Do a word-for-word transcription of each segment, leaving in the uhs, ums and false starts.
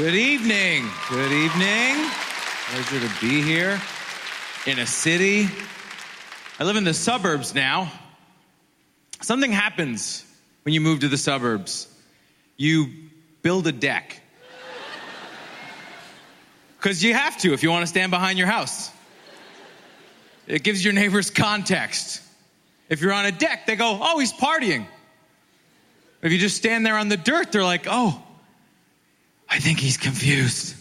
Good evening. Good evening. Pleasure to be here in a city. I live in the suburbs now. Something happens when you move to the suburbs. You build a deck. Because you have to if you want to stand behind your house. It gives your neighbors context. If you're on a deck, they go, oh, he's partying. If you just stand there on the dirt, they're like, oh, I think he's confused.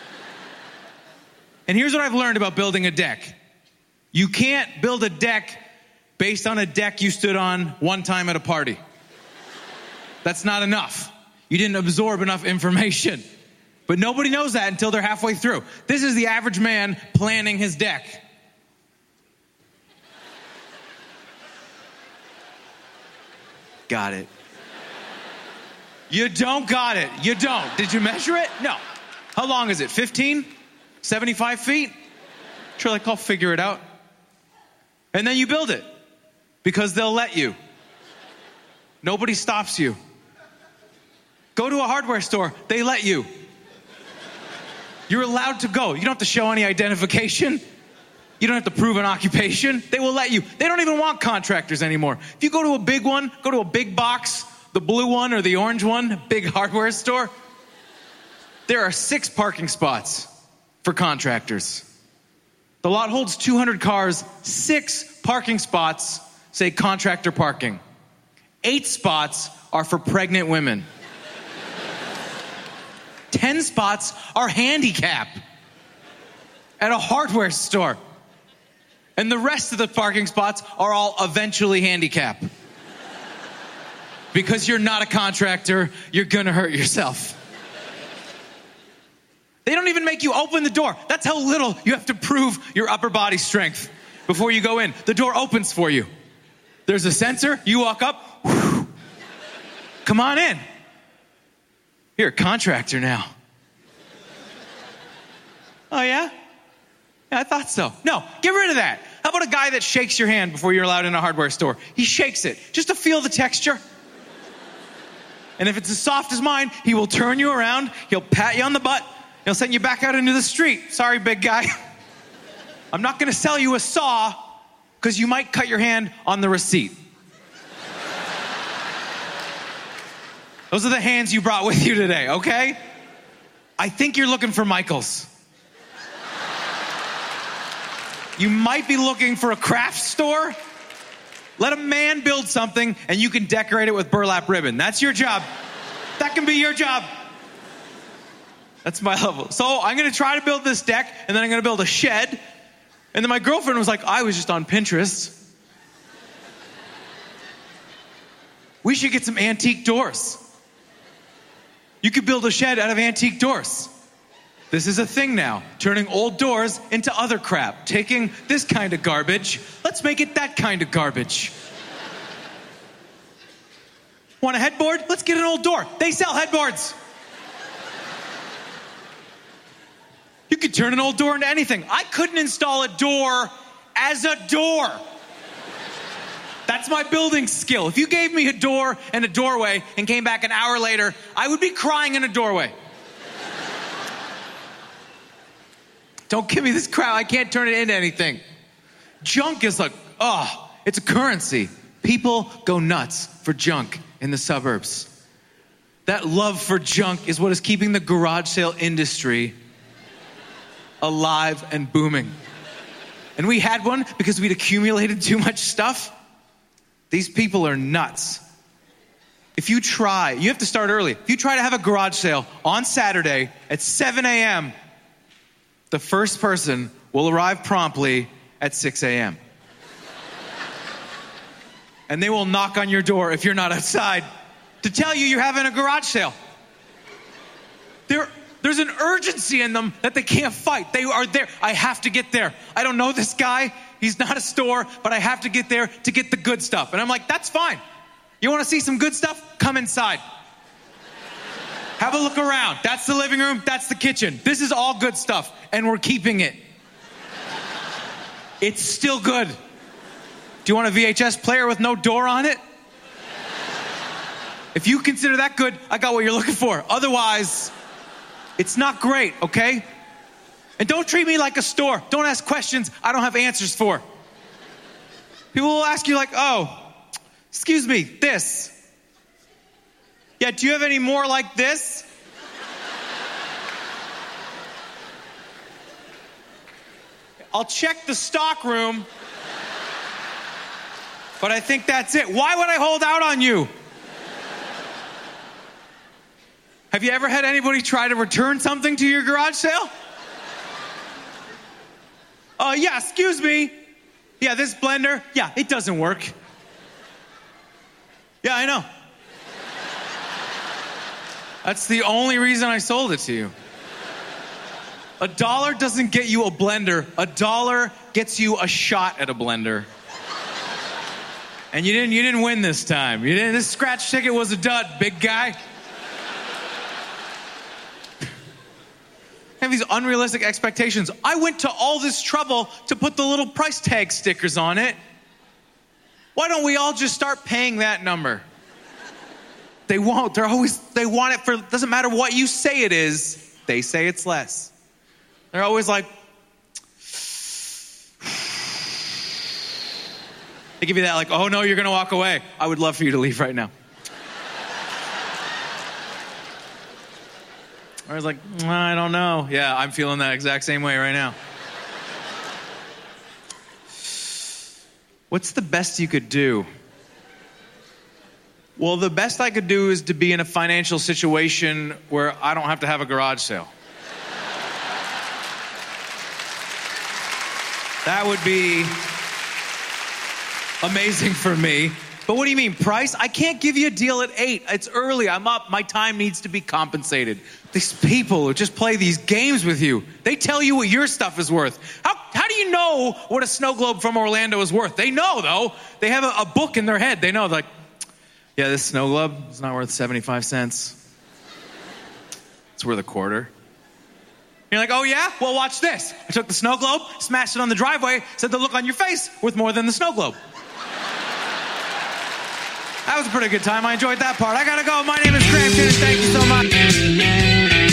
And here's what I've learned about building a deck. You can't build a deck based on a deck you stood on one time at a party. That's not enough. You didn't absorb enough information. But nobody knows that until they're halfway through. This is the average man planning his deck. Got it. You don't got it. You don't. Did you measure it? No. How long is it? fifteen? seventy-five feet? Sure, like, I'll figure it out. And then you build it because they'll let you. Nobody stops you. Go to a hardware store. They let you. You're allowed to go. You don't have to show any identification. You don't have to prove an occupation. They will let you. They don't even want contractors anymore. If you go to a big one, go to a big box, the blue one or the orange one, big hardware store, there are six parking spots for contractors. The lot holds two hundred cars, six parking spots say contractor parking. Eight spots are for pregnant women. Ten spots are handicap at a hardware store. And the rest of the parking spots are all eventually handicap. Because you're not a contractor, you're gonna hurt yourself. They don't even make you open the door. That's how little you have to prove your upper body strength before you go in. The door opens for you. There's a sensor, you walk up, whew, come on in. You're a contractor now. Oh yeah? Yeah, I thought so. No, get rid of that. How about a guy that shakes your hand before you're allowed in a hardware store? He shakes it just to feel the texture. And if it's as soft as mine, he will turn you around, he'll pat you on the butt, he'll send you back out into the street. Sorry, big guy. I'm not going to sell you a saw because you might cut your hand on the receipt. Those are the hands you brought with you today, okay? I think you're looking for Michael's. You might be looking for a craft store. Let a man build something and you can decorate it with burlap ribbon. That's your job. That can be your job. That's my level. So I'm going to try to build this deck and then I'm going to build a shed. And then my girlfriend was like, I was just on Pinterest. We should get some antique doors. You could build a shed out of antique doors. This is a thing now, turning old doors into other crap. Taking this kind of garbage, let's make it that kind of garbage. Want a headboard? Let's get an old door. They sell headboards. You could turn an old door into anything. I couldn't install a door as a door. That's my building skill. If you gave me a door and a doorway and came back an hour later, I would be crying in a doorway. Don't give me this crap. I can't turn it into anything. Junk is like, oh, it's a currency. People go nuts for junk in the suburbs. That love for junk is what is keeping the garage sale industry alive and booming. And we had one because we'd accumulated too much stuff. These people are nuts. If you try, you have to start early. If you try to have a garage sale on Saturday at seven a.m., the first person will arrive promptly at six a.m. And they will knock on your door if you're not outside to tell you you're having a garage sale. There, there's an urgency in them that they can't fight. They are there. I have to get there. I don't know this guy. He's not a store, but I have to get there to get the good stuff. And I'm like, that's fine. You want to see some good stuff? Come inside. Have a look around. That's the living room. That's the kitchen. This is all good stuff, and we're keeping it. It's still good. Do you want a V H S player with no door on it? If you consider that good, I got what you're looking for. Otherwise, It's not great, okay? And don't treat me like a store. Don't ask questions I don't have answers for. People will ask you like, oh, excuse me, this. Yeah, do you have any more like this? I'll check the stock room, but I think that's it. Why would I hold out on you? Have you ever had anybody try to return something to your garage sale? Uh, yeah, excuse me. Yeah, this blender, yeah, it doesn't work. Yeah, I know. That's the only reason I sold it to you. A dollar doesn't get you a blender. A dollar gets you a shot at a blender. And you didn't you didn't win this time. You didn't. This scratch ticket was a dud, big guy. I have these unrealistic expectations. I went to all this trouble to put the little price tag stickers on it. Why don't we all just start paying that number? They won't. They're always, they want it for, doesn't matter what you say it is, they say it's less. They're always like, they give you that like, oh no, you're going to walk away. I would love for you to leave right now. I was like, I don't know. Yeah, I'm feeling that exact same way right now. What's the best you could do? Well, the best I could do is to be in a financial situation where I don't have to have a garage sale. That would be amazing for me. But what do you mean, price? I can't give you a deal at eight. It's early. I'm up. My time needs to be compensated. These people who just play these games with you, they tell you what your stuff is worth. How how do you know what a snow globe from Orlando is worth? They know, though. They have a, a book in their head. They know, like, yeah, this snow globe is not worth seventy-five cents. It's worth a quarter. You're like, oh, yeah? Well, watch this. I took the snow globe, smashed it on the driveway, said the look on your face worth more than the snow globe. That was a pretty good time. I enjoyed that part. I gotta go. My name is Graham Dennis. Thank you so much.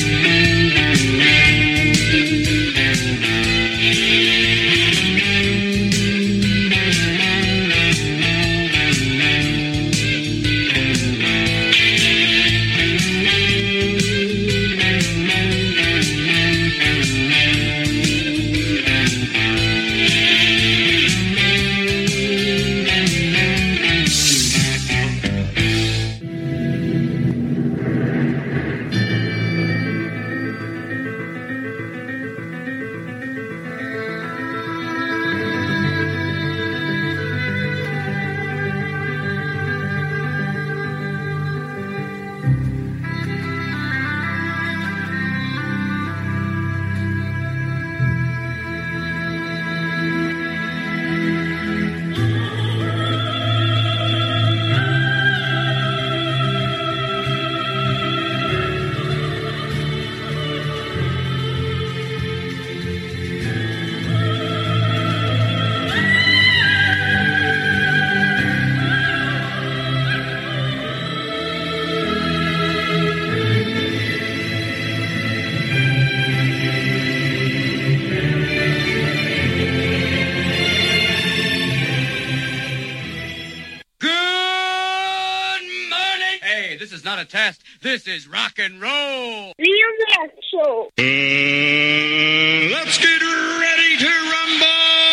Not a test. This is rock and roll. Liam Lash Show. Uh, let's get ready to rumble.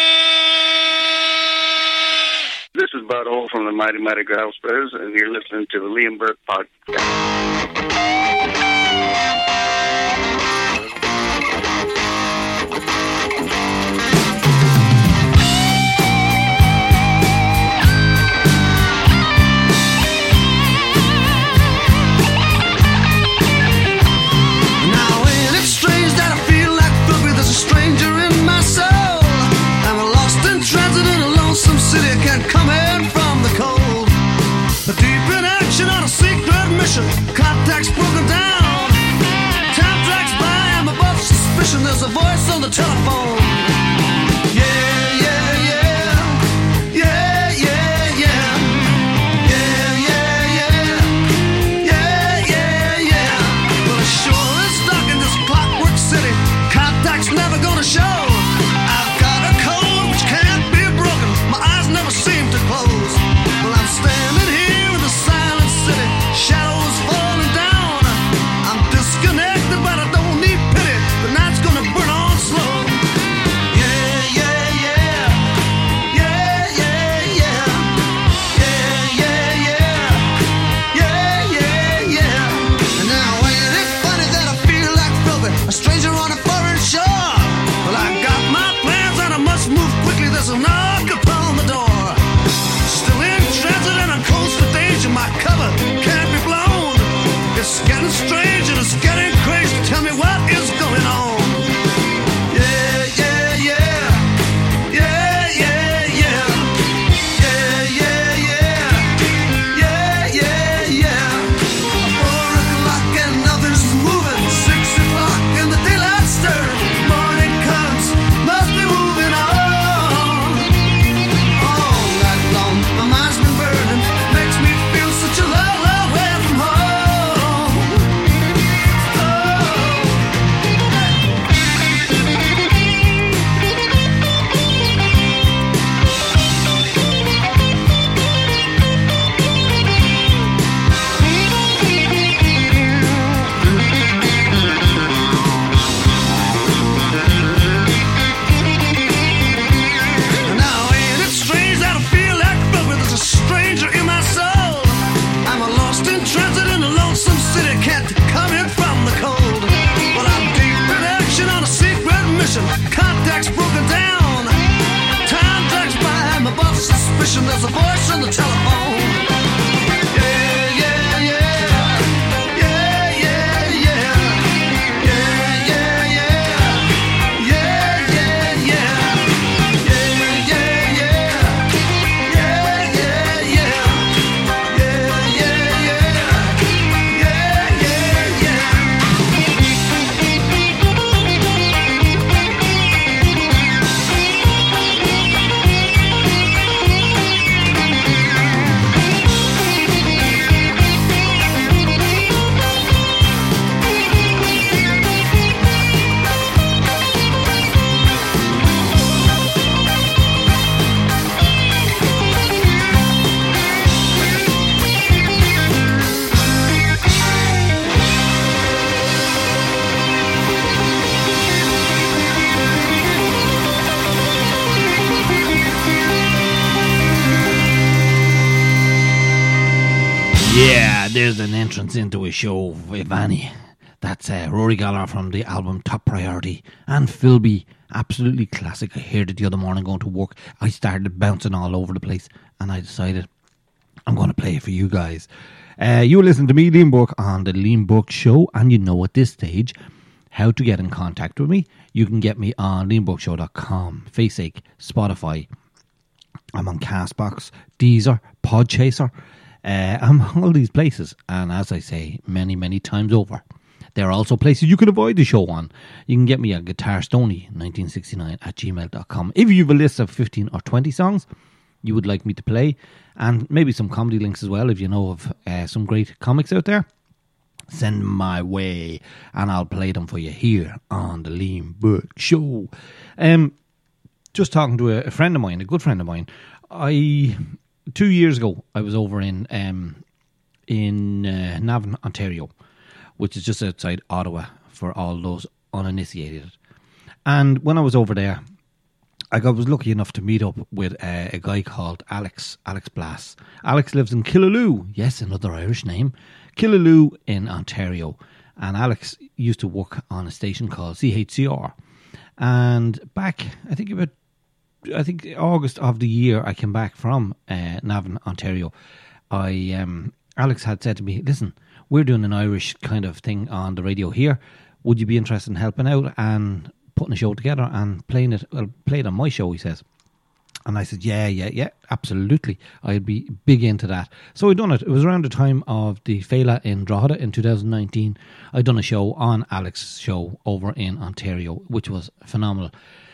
This is Bud Hole from the Mighty Mighty Grouse Bears, and you're listening to the Liam Burke Podcast. Contacts broken. entrance into a show, if any. That's uh, Rory Gallagher from the album Top Priority, and Philby, absolutely classic. I heard it the other morning going to work. I started bouncing all over the place, and I decided I'm going to play it for you guys. Uh, you listen to me, Liam Burke, on the Liam Burke Show, and you know at this stage how to get in contact with me. You can get me on liam burke show dot com, Faceache, Spotify. I'm on Castbox, Deezer, Podchaser. Uh, I'm on all these places, and as I say many, many times over, there are also places you can avoid the show on. You can get me at guitar stoney nineteen sixty-nine at gmail dot com. If you have a list of fifteen or twenty songs you would like me to play, and maybe some comedy links as well, if you know of uh, some great comics out there, send them my way, and I'll play them for you here on the Liam Burke Show. Um, just talking to a, a friend of mine, a good friend of mine. I two years ago I was over in um, in uh, Navan, Ontario, which is just outside Ottawa for all those uninitiated. And when I was over there, I got, was lucky enough to meet up with uh, a guy called Alex, Alex Blass. Alex lives in Killaloe. Yes, another Irish name. Killaloe in Ontario. And Alex used to work on a station called C H C R. And back, I think about, I think August of the year I came back from uh, Navan, Ontario, I um, Alex had said to me, listen, we're doing an Irish kind of thing on the radio here. Would you be interested in helping out and putting a show together and playing it? Well, play it on my show, he says. And I said, yeah, yeah, yeah, absolutely. I'd be big into that. So I done it. It was around the time of the Fela in Drogheda in two thousand nineteen. I done a show on Alex's show over in Ontario, which was phenomenal.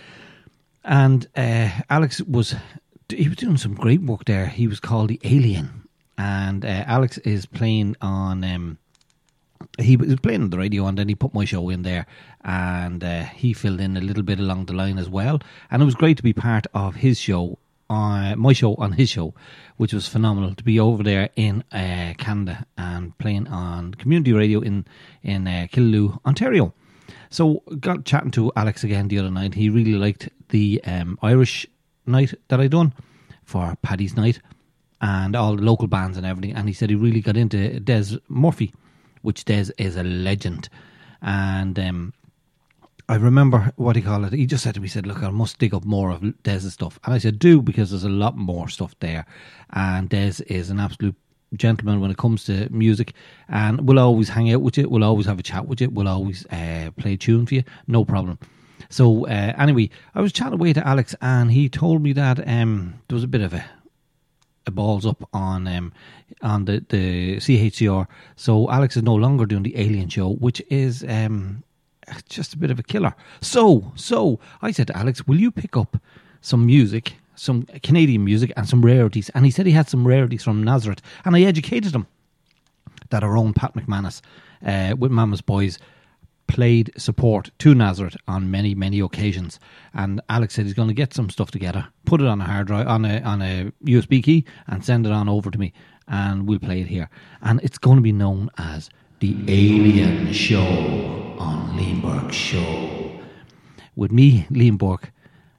And uh, Alex was, he was doing some great work there. He was called The Alien. And uh, Alex is playing on, um, he was playing on the radio, and then he put my show in there, and uh, he filled in a little bit along the line as well. And it was great to be part of his show, uh, my show on his show, which was phenomenal to be over there in uh, Canada and playing on community radio in, in uh, Killaloe, Ontario. So got chatting to Alex again the other night. He really liked the um, Irish night that I done for Paddy's Night, and all the local bands and everything. And he said he really got into Des Murphy, which Des is a legend. And um, I remember, what he called it, he just said to me, he said, look, I must dig up more of Des' stuff. And I said, do, because there's a lot more stuff there. And Des is an absolute gentleman when it comes to music, and we'll always hang out with you, we'll always have a chat with you, we'll always uh, play a tune for you, no problem. So uh, anyway, I was chatting away to Alex, and he told me that um, there was a bit of a a balls up on um, on the, the C H C R. So Alex is no longer doing the Alien show, which is um, just a bit of a killer. So, so I said to Alex, will you pick up some music, some Canadian music and some rarities? And he said he had some rarities from Nazareth, and I educated him that our own Pat McManus uh, with Mama's Boys played support to Nazareth on many, many occasions. And Alex said he's going to get some stuff together, put it on a hard drive, on a on a U S B key, and send it on over to me, and we'll play it here. And it's going to be known as the Alien Show on Liam Burke Show, with me, Liam Burke,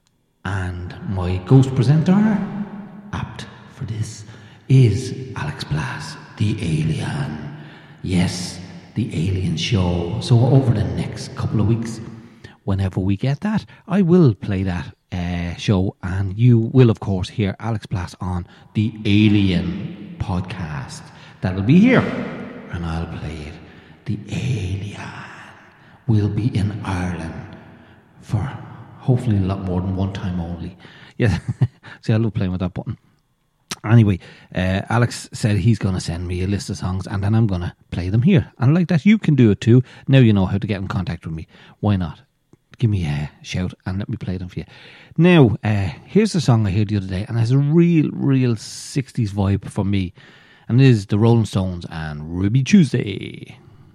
and my ghost presenter, apt for this, is Alex Blass, the Alien. Yes, the Alien Show. So over the next couple of weeks, whenever we get that, I will play that uh, show, and you will, of course, hear Alex Blass on the Alien podcast. That'll be here, and I'll play it. The Alien will be in Ireland for hopefully a lot more than one time only. Yeah, see, I love playing with that button. Anyway, uh, Alex said he's going to send me a list of songs, and then I'm going to play them here. And like that, you can do it too. Now you know how to get in contact with me. Why not? Give me a shout and let me play them for you. Now, uh, here's the song I heard the other day, and it has a real, real sixties vibe for me. And it is the Rolling Stones and Ruby Tuesday.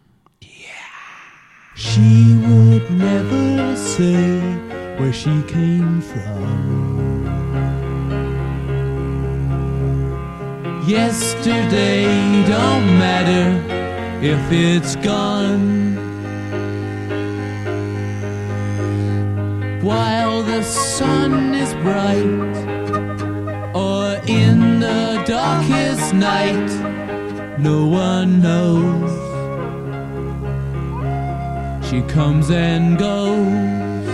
She would never say where she came from. Yesterday don't matter if it's gone. While the sun is bright, or in the darkest night, no one knows. She comes and goes.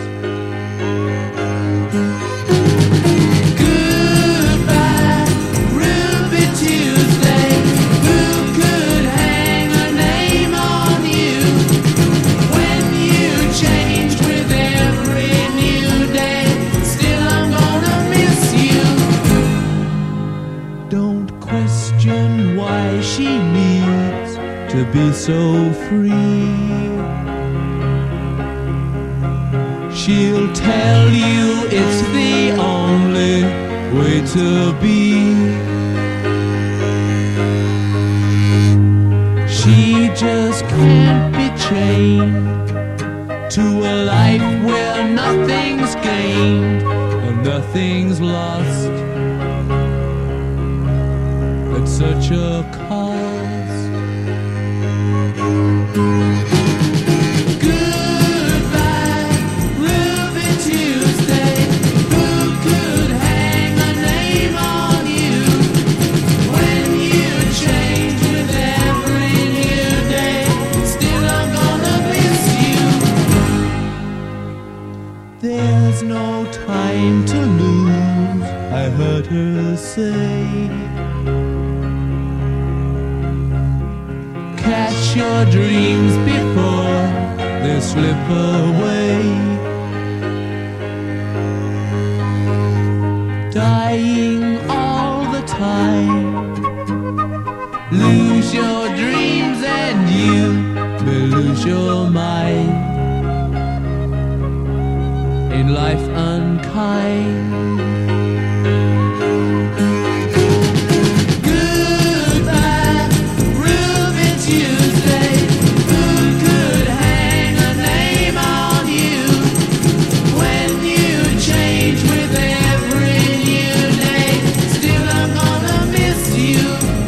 Goodbye, Ruby Tuesday. Who could hang a name on you when you change with every new day? Still, I'm gonna miss you. Don't question why she needs to be so free. She'll tell you it's the only way to be. She just can't be chained to a life where nothing's gained and nothing's lost at such a cost. There's no time to lose, I heard her say. Catch your dreams before they slip away. Dying all the time. Lose your dreams and you may lose your mind. Ain't life unkind? Goodbye, Ruby Tuesday. Who could hang a name on you when you change with every new day? Still, I'm gonna miss you.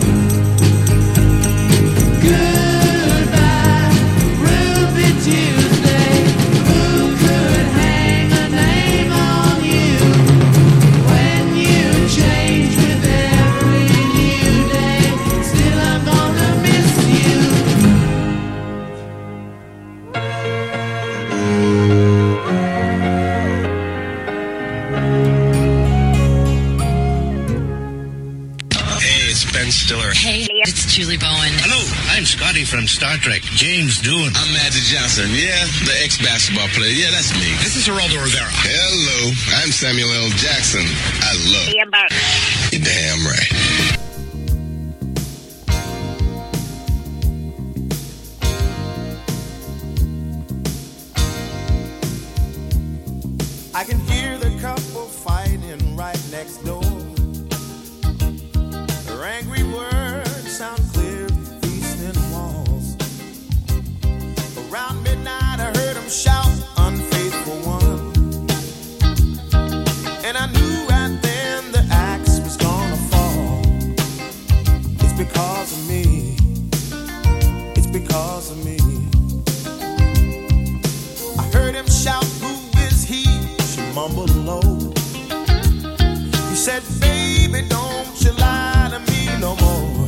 Goodbye, Ruby Tuesday. Who could hang a name on you when you change with every new day? Still, I'm gonna miss you. Hey, it's Ben Stiller. Hey, it's Julie Bowen. Hello, I'm Scotty from Star Trek. James Doohan. I'm Magic Johnson. Yeah, the ex-basketball player. Yeah, that's me. This is Geraldo Rivera. Hello, I'm Samuel L. Jackson. I love you. You're damn right. I can hear the couple fighting right next door. Their angry words sound clear through these thin walls. Around midnight I heard them shout, unfaithful one. And I knew right then the axe was gonna fall. It's because of me. It's because of me. I heard him shout, who is he? She mumbled low. He said, baby, don't you lie to me no more.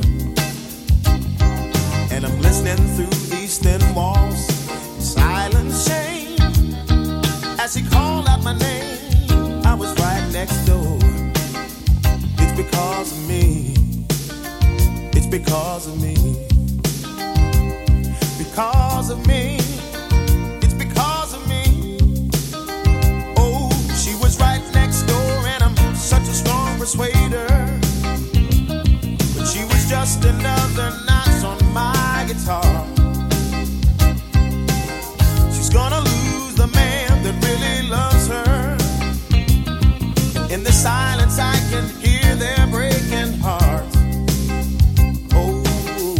And I'm listening through these thin walls, silent shame. As he called out my name, I was right next door. It's because of me. It's because of me. Because of me. It's because of me. Oh, she was right next door, and I'm such a strong persuader. But she was just another notch on my guitar. She's gonna lose the man that really loves her. In the silence I can hear their breaking hearts. Oh,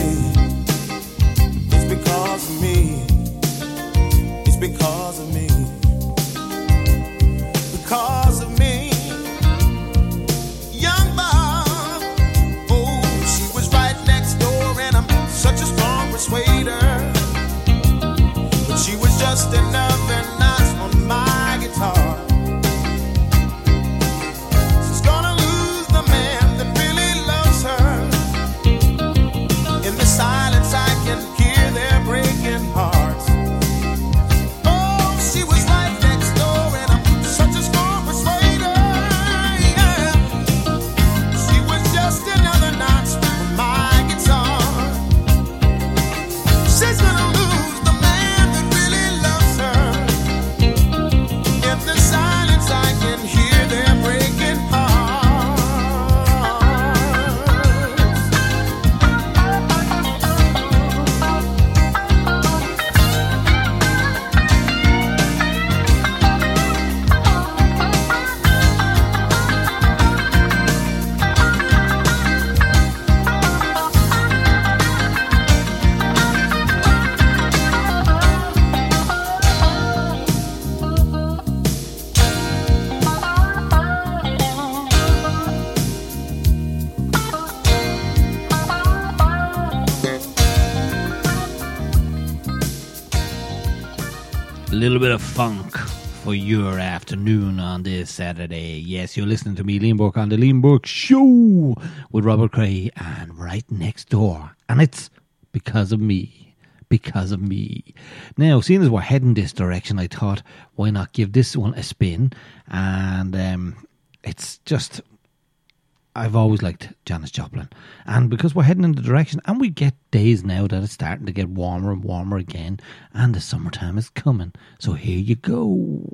It's because of me. It's because of me. Because of me. Young Bob, oh, she was right next door, and I'm such a strong persuader. But she was just another notch on my guitar. She's gonna lose the man that really loves her. In the silence I can hear their breaking hearts. Oh, she was right next door, and I'm such a strong persuader. Yeah. She was just another notch on my guitar. She's gonna lose the man that really loves her. In the silence I can hear their breaking hearts. A little bit of funk for your afternoon on this Saturday. Yes, you're listening to me, Liam Burke, on the Liam Burke Show with Robert Cray and Right Next Door. And it's because of me. Because of me. Now, seeing as we're heading this direction, I thought, why not give this one a spin? And um, it's just... I've always liked Janis Joplin. And because we're heading in the direction, and we get days now that it's starting to get warmer and warmer again, and the summertime is coming. So here you go.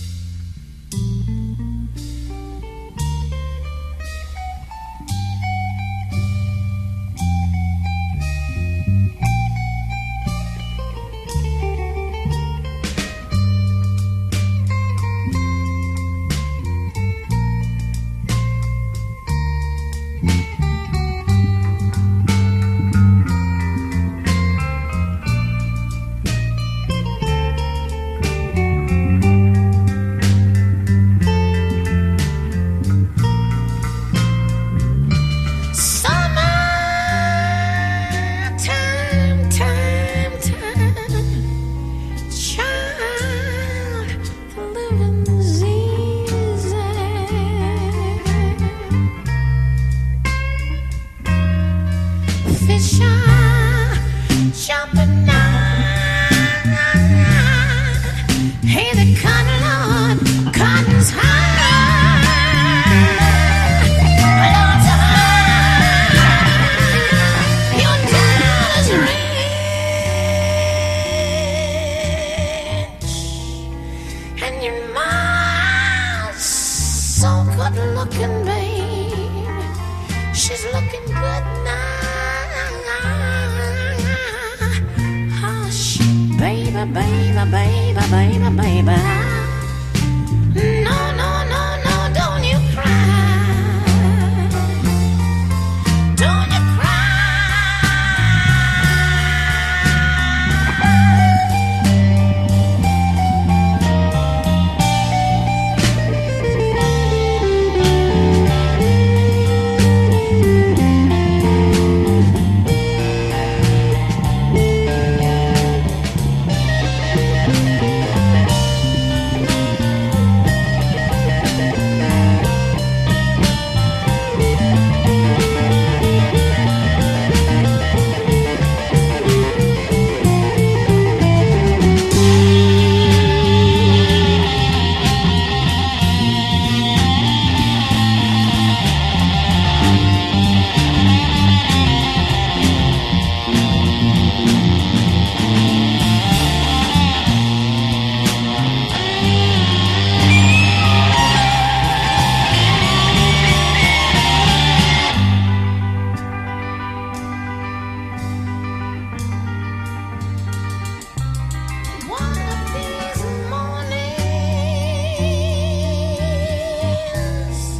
Summertime, time, time, child, the living's easy. Fish are jumping out. Hey, the cotton, Lord, cotton's high. Lord's high. Your dad's rich, and your mom's so good looking, babe. She's looking good now. Hush, baby, baby, baby, baby, baby. No, no, no, no, don't you cry. Don't you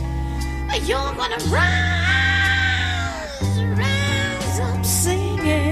you're gonna rise, rise up singing.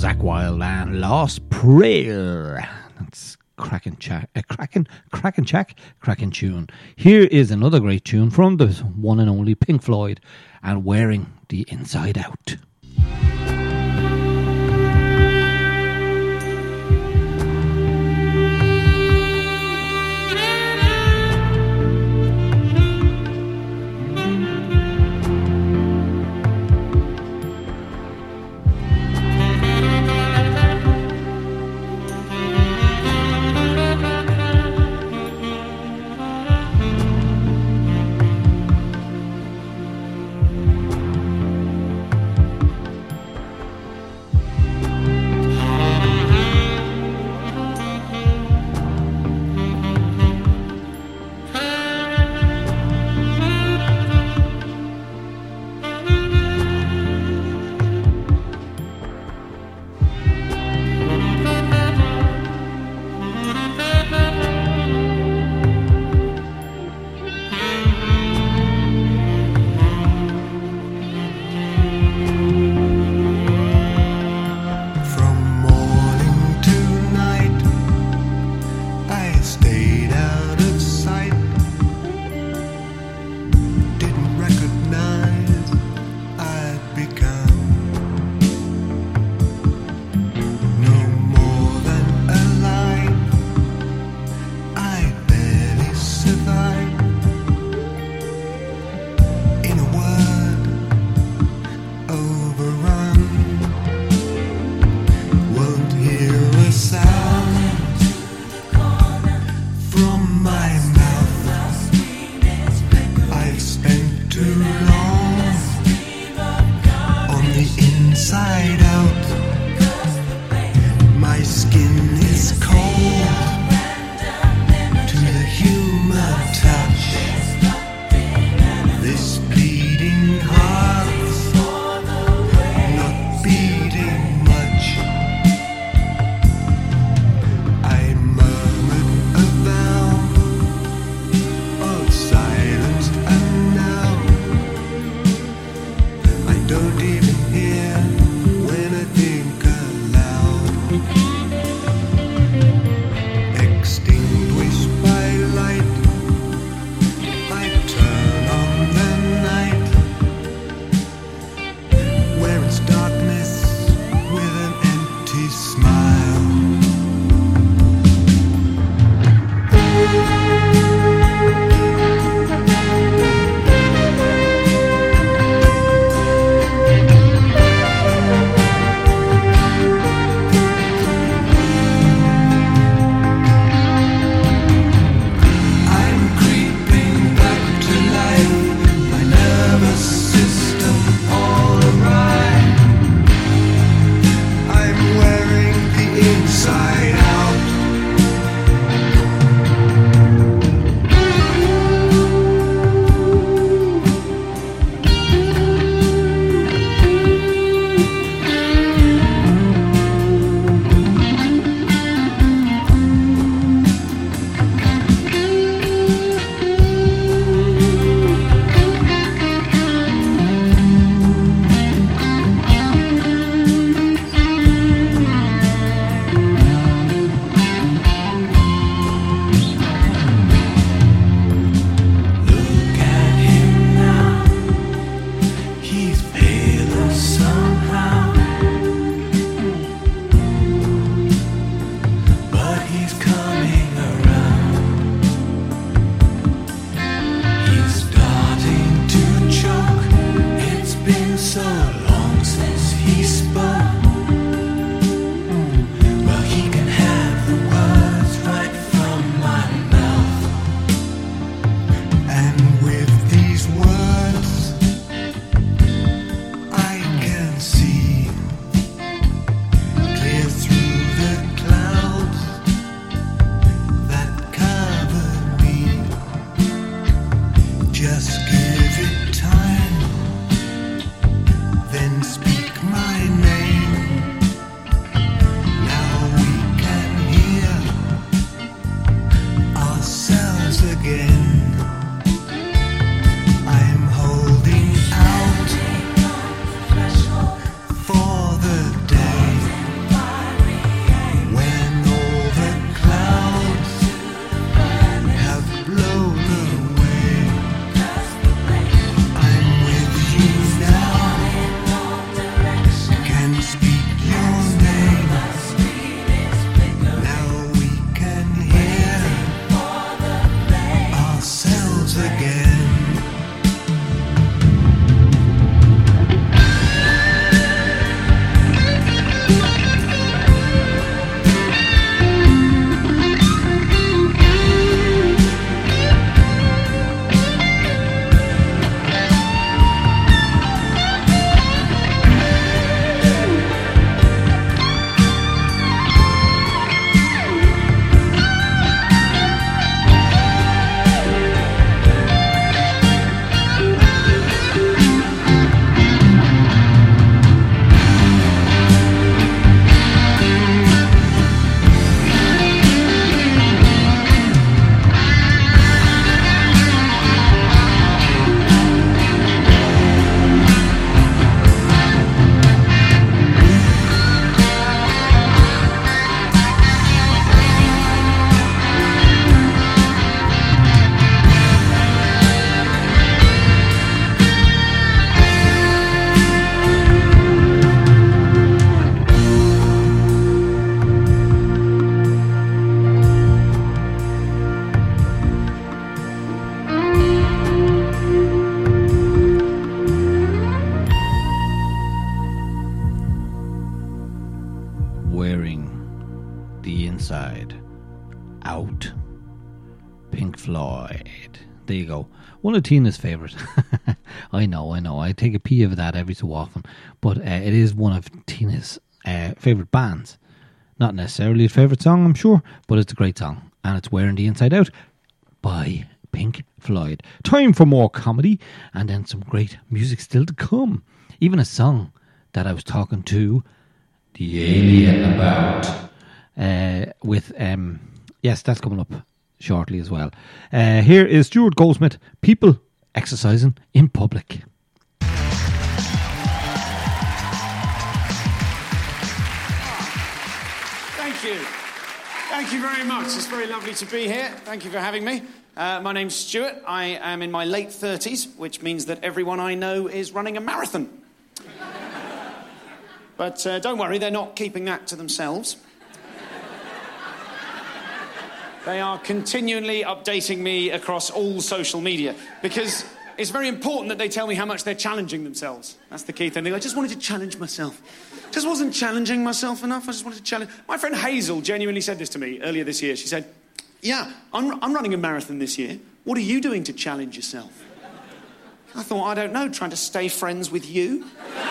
Zach Wilde and Lost Prayer. That's cracking chat, a cracking, cracking check, cracking tune. Here is another great tune from the one and only Pink Floyd and Wearing the Inside Out. the inside out. Pink Floyd. There you go. One of Tina's favourite. I know, I know. I take a pee of that every so often. But uh, it is one of Tina's uh, favourite bands. Not necessarily a favourite song, I'm sure, but it's a great song. And it's Wearing the Inside Out by Pink Floyd. Time for more comedy and then some great music still to come. Even a song that I was talking to the alien about. Uh, with, um, yes, that's coming up shortly as well. Uh, here is Stuart Goldsmith, People Exercising in Public. Thank you. Thank you very much. It's very lovely to be here. Thank you for having me. Uh, my name's Stuart. I am in my late thirties, which means that everyone I know is running a marathon. But uh, don't worry, they're not keeping that to themselves. They are continually updating me across all social media because it's very important that they tell me how much they're challenging themselves. That's the key thing. They go, I just wanted to challenge myself. Just wasn't challenging myself enough. I just wanted to challenge. My friend Hazel genuinely said this to me earlier this year. She said, yeah, I'm, I'm running a marathon this year. What are you doing to challenge yourself? I thought, I don't know, trying to stay friends with you.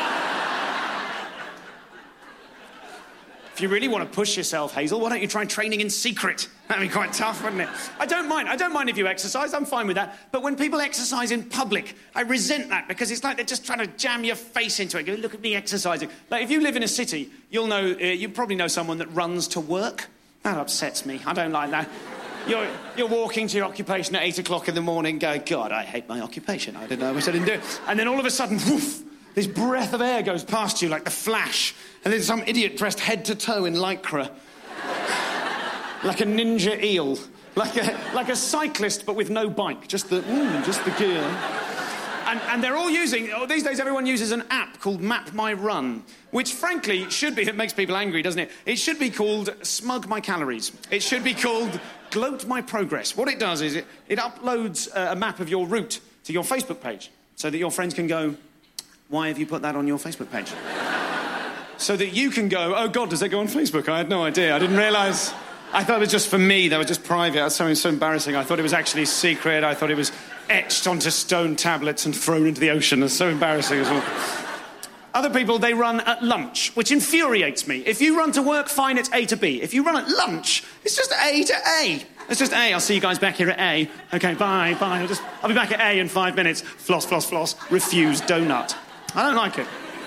If you really want to push yourself, Hazel, why don't you try training in secret? That'd be quite tough, wouldn't it? I don't mind. I don't mind if you exercise. I'm fine with that. But when people exercise in public, I resent that because it's like they're just trying to jam your face into it. Go, look at me exercising. Like, if you live in a city, you'll know, uh, you probably know someone that runs to work. That upsets me. I don't like that. You're, you're walking to your occupation at eight o'clock in the morning going, God, I hate my occupation. I didn't know what I didn't do it. And then all of a sudden, woof, this breath of air goes past you like the Flash. And then some idiot dressed head to toe in lycra. Like a ninja eel. Like a, like a cyclist, but with no bike. Just the, mm, just the gear. And, and they're all using, oh, these days everyone uses an app called Map My Run, which frankly should be, it makes people angry, doesn't it? It should be called Smug My Calories. It should be called Gloat My Progress. What it does is it, it uploads a, a map of your route to your Facebook page so that your friends can go, why have you put that on your Facebook page? So that you can go, oh God, does that go on Facebook? I had no idea. I didn't realise. I thought it was just for me. That was just private. That was something so embarrassing. I thought it was actually secret. I thought it was etched onto stone tablets and thrown into the ocean. It's so embarrassing as well. Other people, they run at lunch, which infuriates me. If you run to work, fine, it's A to B. If you run at lunch, it's just A to A. It's just A. I'll see you guys back here at A. Okay, bye, bye. I'll, just, I'll be back at A in five minutes. Floss, floss, floss. Refuse donut. I don't like it.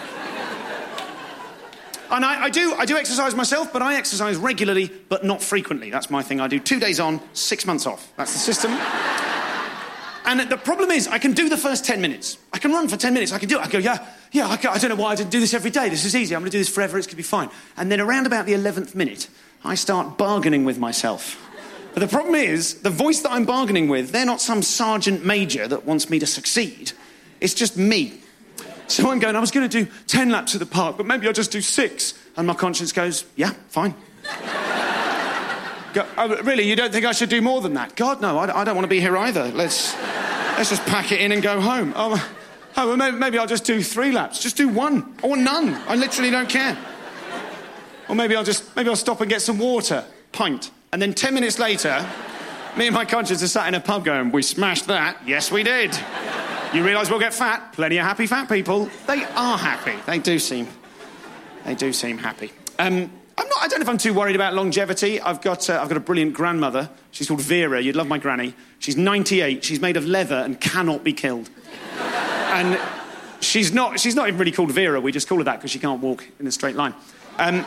And I, I do I do exercise myself, but I exercise regularly, but not frequently. That's my thing. I do two days on, six months off. That's the system. And the problem is, I can do the first ten minutes. I can run for ten minutes. I can do it. I go, yeah, yeah, I, can, I don't know why I didn't do this every day. This is easy. I'm going to do this forever. It's going to be fine. And then around about the eleventh minute, I start bargaining with myself. But the problem is, the voice that I'm bargaining with, they're not some sergeant major that wants me to succeed. It's just me. So I'm going, I was going to do ten laps at the park, but maybe I'll just do six. And my conscience goes, yeah, fine. Go, oh, really, you don't think I should do more than that? God, no, I, I don't want to be here either. Let's, let's just pack it in and go home. Oh, oh well, maybe, maybe I'll just do three laps. Just do one or none. I literally don't care. Or maybe I'll just, maybe I'll stop and get some water. Pint. And then ten minutes later, me and my conscience are sat in a pub going, we smashed that. Yes, we did. You realise we'll get fat? Plenty of happy fat people. They are happy. They do seem... They do seem happy. Um, I'm not, I don't know if I'm too worried about longevity. I've got, uh, I've got a brilliant grandmother. She's called Vera. You'd love my granny. She's ninety-eight. She's made of leather and cannot be killed. And she's not, she's not even really called Vera. We just call her that because she can't walk in a straight line. Um,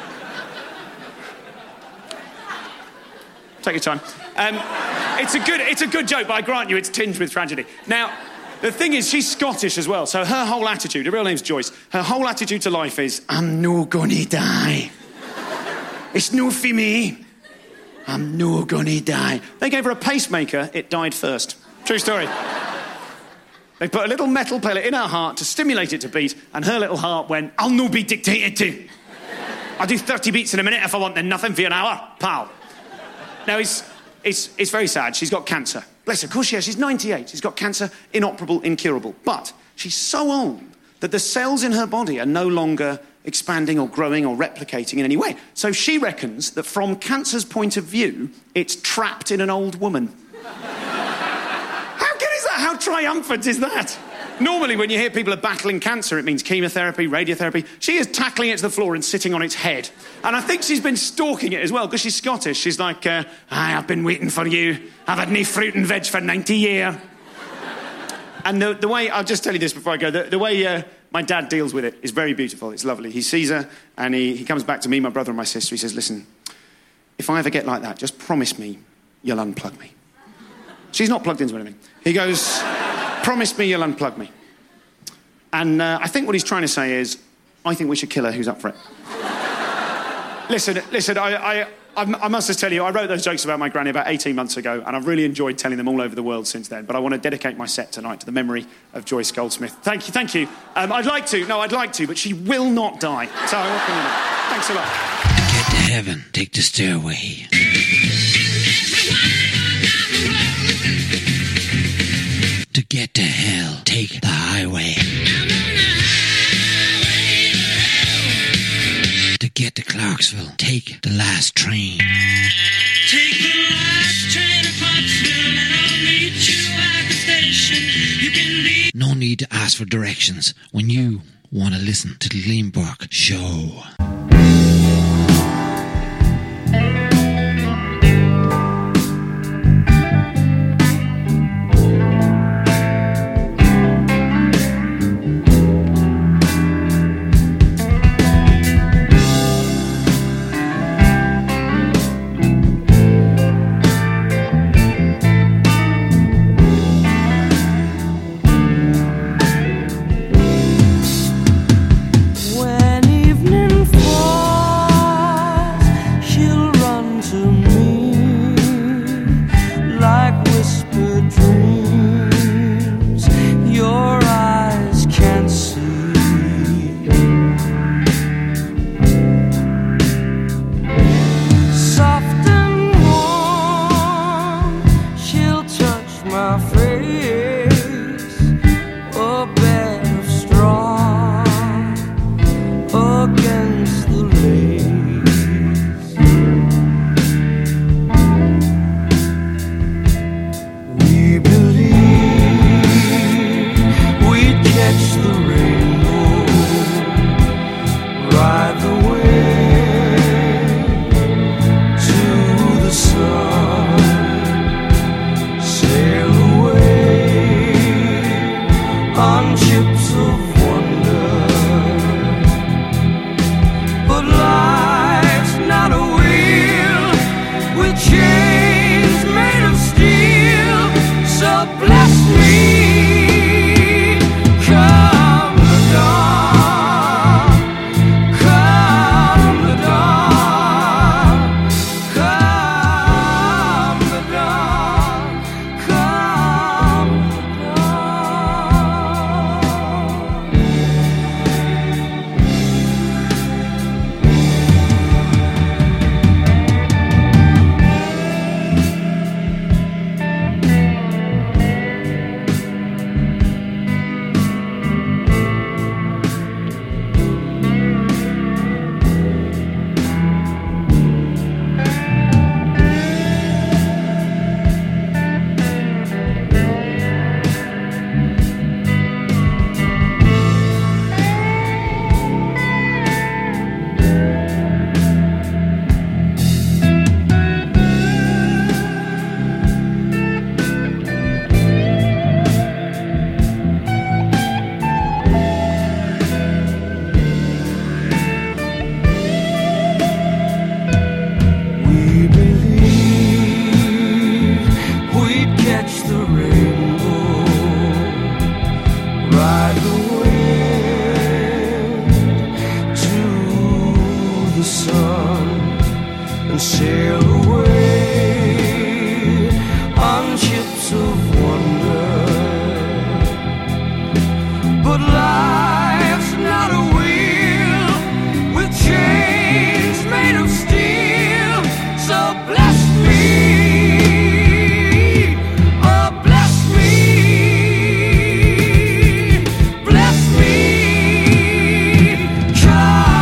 take your time. Um, it's a good, it's a good joke, but I grant you it's tinged with tragedy. Now... The thing is, she's Scottish as well, so her whole attitude, her real name's Joyce, her whole attitude to life is, I'm no gonna die. It's no for me. I'm no gonna die. They gave her a pacemaker, it died first. True story. They put a little metal pellet in her heart to stimulate it to beat, and her little heart went, I'll no be dictated to. I'll do thirty beats in a minute if I want, then nothing for an hour, pal. Now, it's, it's, it's very sad. She's got cancer. Bless her, of course she has. She's ninety-eight. She's got cancer, inoperable, incurable. But she's so old that the cells in her body are no longer expanding or growing or replicating in any way. So she reckons that from cancer's point of view, it's trapped in an old woman. How good is that? How triumphant is that? Normally, when you hear people are battling cancer, it means chemotherapy, radiotherapy. She is tackling it to the floor and sitting on its head. And I think she's been stalking it as well, because she's Scottish. She's like, uh, I've been waiting for you. I've had no fruit and veg for ninety years. And the, the way, I'll just tell you this before I go, the, the way uh, my dad deals with it is very beautiful. It's lovely. He sees her, and he, he comes back to me, my brother and my sister. He says, listen, if I ever get like that, just promise me you'll unplug me. She's not plugged into anything. He goes, promise me you'll unplug me. And uh, I think what he's trying to say is, I think we should kill her. Who's up for it? listen, listen, I, I, I must just tell you, I wrote those jokes about my granny about eighteen months ago, and I've really enjoyed telling them all over the world since then. But I want to dedicate my set tonight to the memory of Joyce Goldsmith. Thank you, thank you. Um, I'd like to, no, I'd like to, but she will not die. So I welcome you. Thanks a lot. Get to heaven, take the stairway. To get to hell, take the highway. To get to Clarksville, take the last train. Take the last train to Clarksville and I'll meet you at the station. You can be. No need to ask for directions when you want to listen to the Liam Burke Show. When evening falls, she'll run to me like whispered dreams your eyes can't see. Soft and warm, she'll touch my face, a bed of straw against the lace. We believe we'd catch the rainbow, ride the wave to the sun, sail away on ships of wonder. But life's not a wheel with chains made of steel. So bless me, come the dawn, come the dawn, come the dawn, come the We believe we'd catch the rainbow, ride the wind to the sun, and sail away on ships of wonder. But life's not a wheel with chains made of steel. So bless me, oh bless me, bless me, come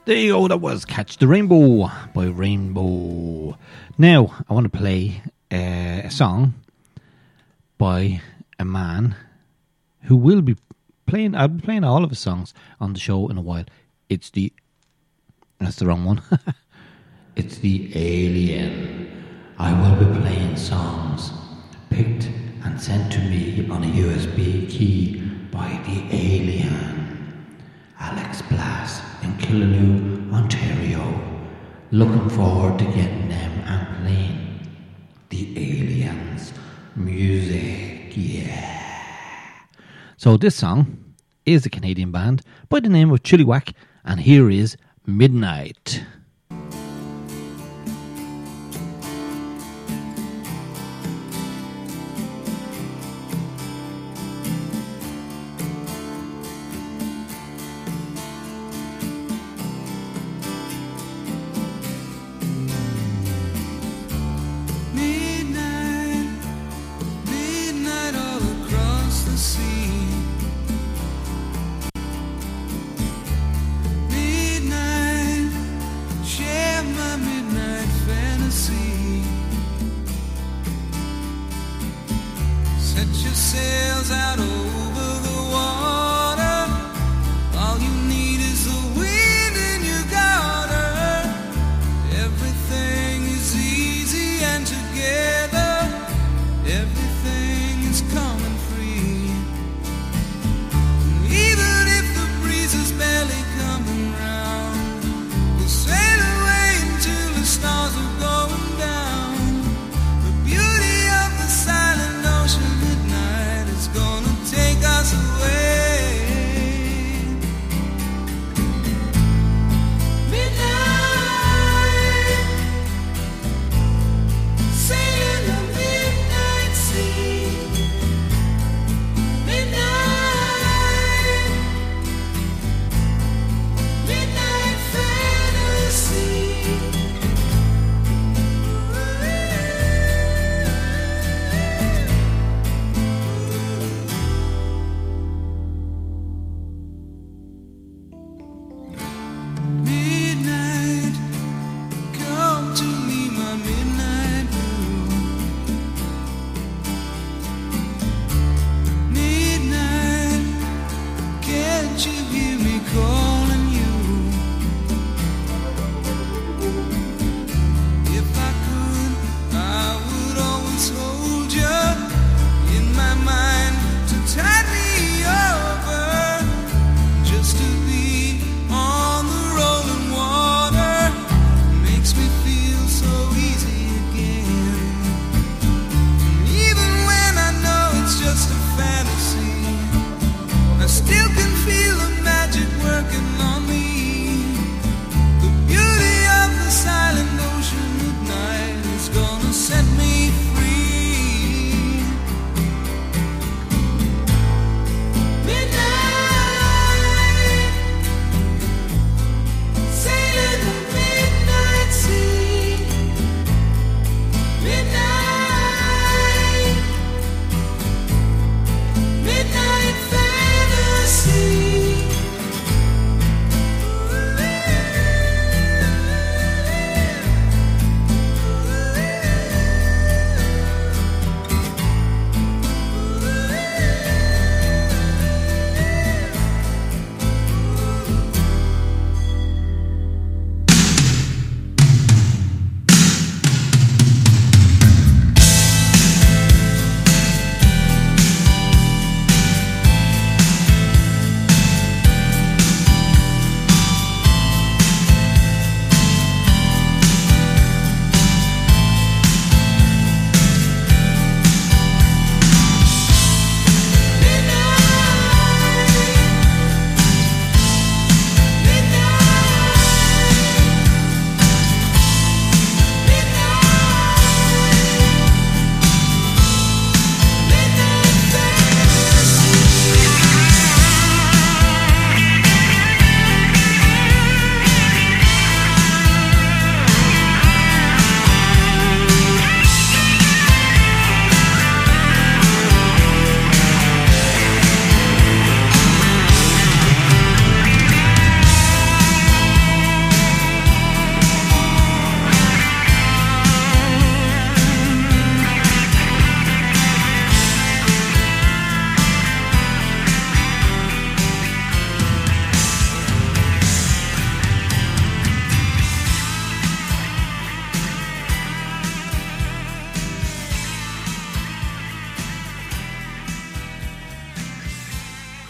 There you go, that was Catch the Rainbow by Rainbow. Now, I want to play uh, a song by a man who will be playing, I'll be playing all of his songs on the show in a while. It's the, that's the wrong one. It's the Alien. I will be playing songs picked and sent to me on a U S B key by the Alien. Alex Blass in Killaloo, Ontario. Looking forward to getting them and playing the Aliens music, yeah. So this song is a Canadian band by the name of Chilliwack, and here is Midnight.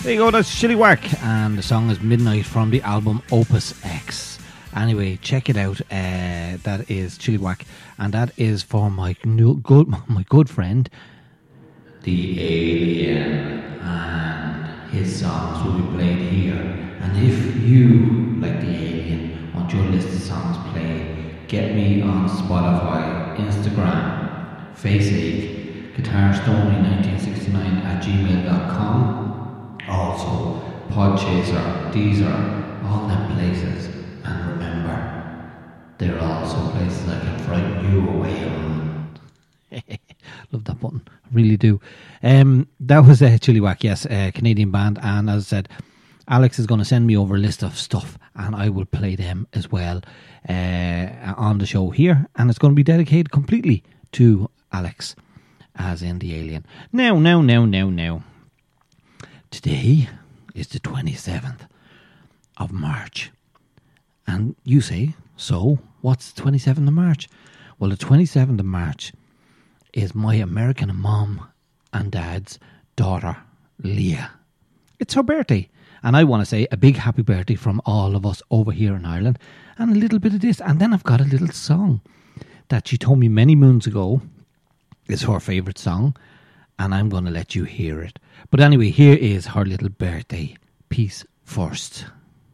There you go, that's Chilliwack, and the song is Midnight from the album Opus X. Anyway, check it out. Uh, that is Chilliwack, and that is for my new, good, my good friend, the Alien, and his songs will be played here. And if you, like the Alien, want your list of songs played, get me on Spotify, Instagram, Faceache, Guitar Stoney nineteen sixty-nine at gmail dot com. Also, Podchaser, Deezer, all them places. And remember, there are also places I can frighten you away on. Love that button, I really do. Um, that was uh, Chilliwack, yes, a Canadian band. And as I said, Alex is going to send me over a list of stuff, and I will play them as well uh, on the show here. And it's going to be dedicated completely to Alex, as in the Alien. Now, now, now, now, now. Today is the twenty-seventh of March. And you say, so what's the twenty-seventh of March? Well, the twenty-seventh of March is my American mom and dad's daughter, Leah. It's her birthday. And I want to say a big happy birthday from all of us over here in Ireland. And a little bit of this. And then I've got a little song that she told me many moons ago is her favourite song. And I'm going to let you hear it. But anyway, here is her little birthday piece first.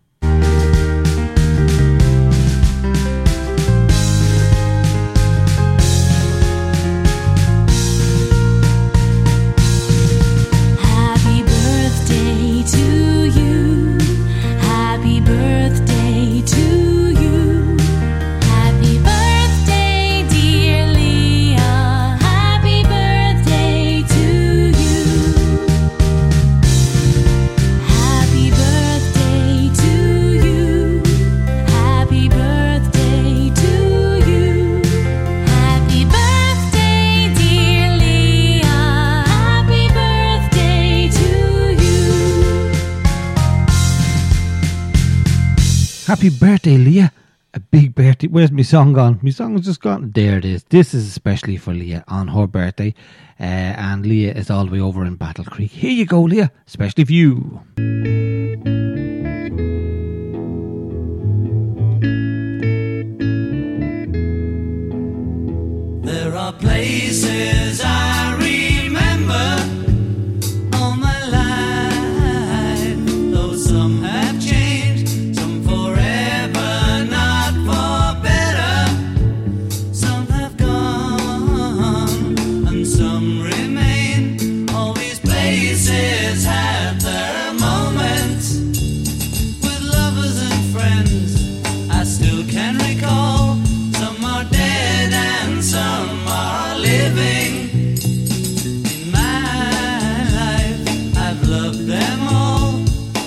Happy birthday to you. Happy birthday to you. Happy birthday, dear Leah. Happy birthday to you. Happy birthday to you. Happy birthday to you. Happy birthday, dear Leah. Happy birthday to you. Happy birthday, Leah. A big birthday. Where's my song gone? My song's just gone. There it is. This is especially for Leah on her birthday. Uh, and Leah is all the way over in Battle Creek. Here you go, Leah. Especially for you. There are places I remember all my life, though some have changed, some forever, not for better. Some have gone and some remain. All these places have their moments with lovers and friends. I still can recall. Some are dead and some are living. In my life, I've loved them all.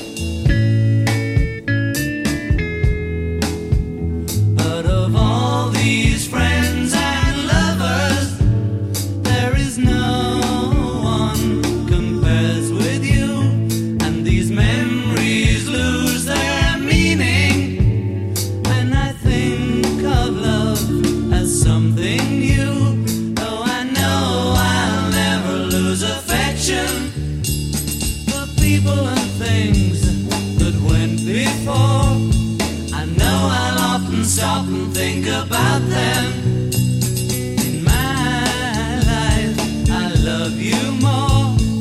But of all these friends and lovers, there is no one compares with you. And these memories lose their meaning when I think of love as something new. Though I know I'll never lose affection for people and things that went before. I know I'll often stop and think about them. In my life, I love you more.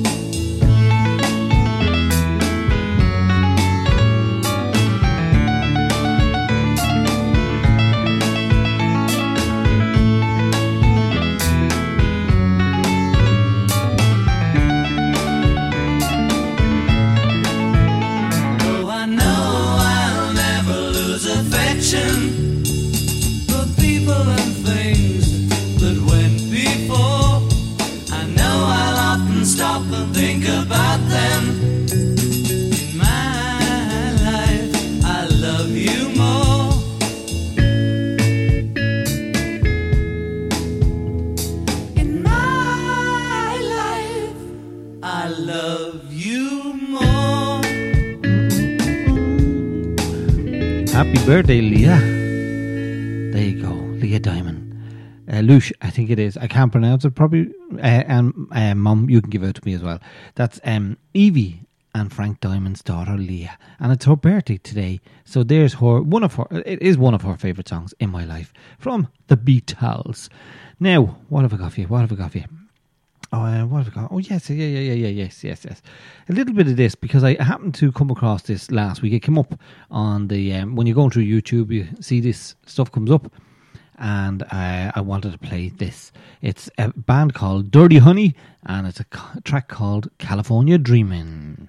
Though I know I'll never lose affection for people and things that went before. I know I'll often stop and think about them. In my life, I love you more. In my life, I love you more. Happy birthday, Leah. There you go, Leah Diamond. Uh, Lush, I think it is. I can't pronounce it probably. Uh, and uh, Mum, you can give it to me as well. That's um, Evie and Frank Diamond's daughter Leah, and it's her birthday today. So there's her one of her. It is one of her favourite songs in my life from the Beatles. Now, what have I got for you? What have I got for you? Oh, uh, what have I got? Oh, yes, yeah, yeah, yeah, yeah, yes, yes, yes. A little bit of this because I happened to come across this last week. It came up on the um, when you're going through YouTube, you see this stuff comes up, and uh, I wanted to play this. It's a band called Dirty Honey, and it's a co- track called California Dreamin'.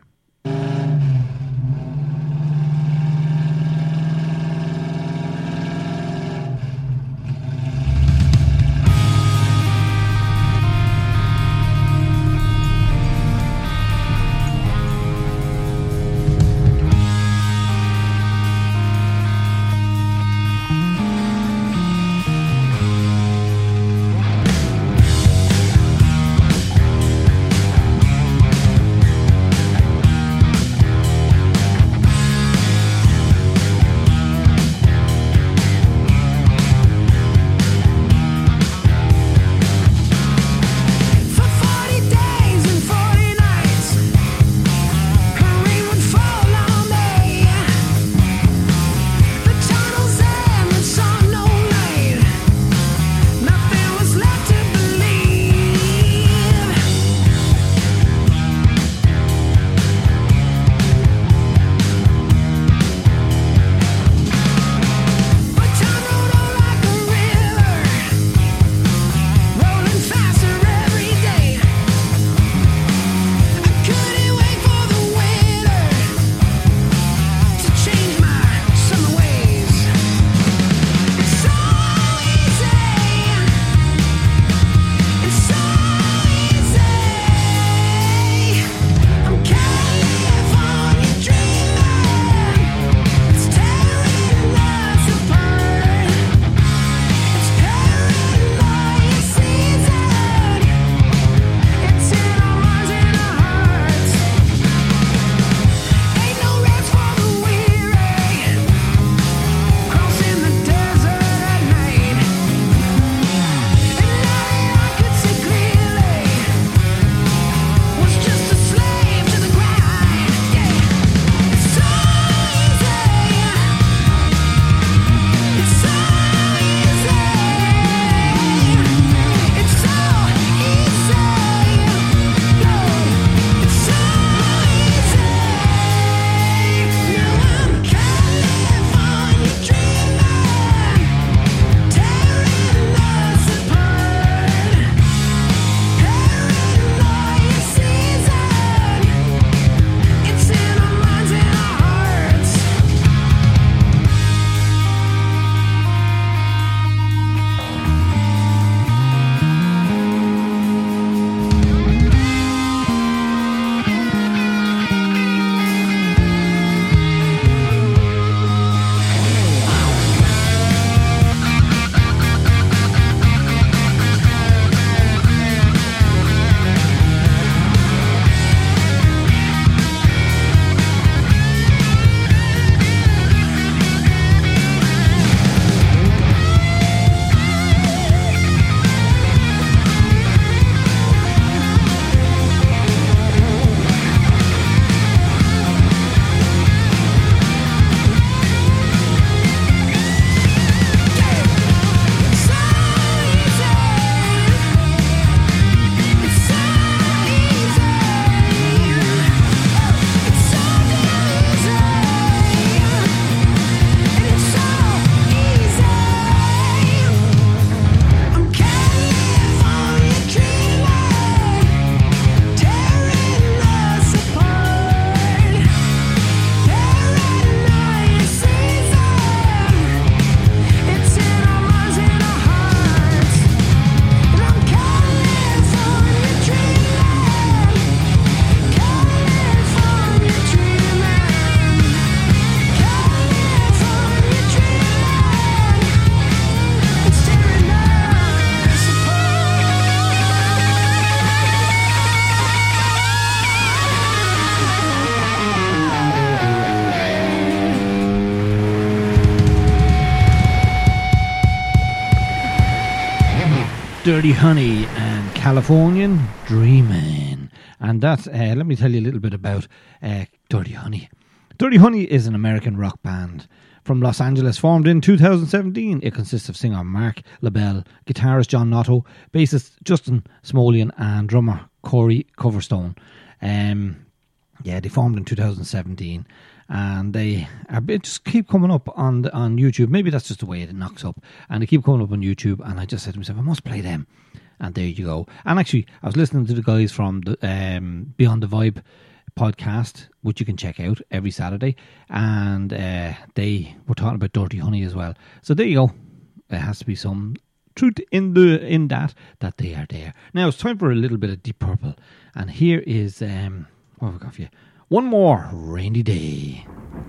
Dirty Honey and Californian Dreamin'. And that's, uh, let me tell you a little bit about uh, Dirty Honey. Dirty Honey is an American rock band from Los Angeles, formed in two thousand seventeen. It consists of singer Mark LaBelle, guitarist John Notto, bassist Justin Smolian, and drummer Corey Coverstone. Um, yeah, they formed in two thousand seventeen, and they are, just keep coming up on the, on YouTube. Maybe that's just the way it knocks up, and they keep coming up on YouTube. And I just said to myself, I must play them, and there you go. And actually, I was listening to the guys from the um, Beyond the Vibe podcast, which you can check out every Saturday, and uh, they were talking about Dirty Honey as well. So there you go. There has to be some truth in the in that that they are there. Now it's time for a little bit of Deep Purple, and here is um, what have I got for you? One More Rainy Day.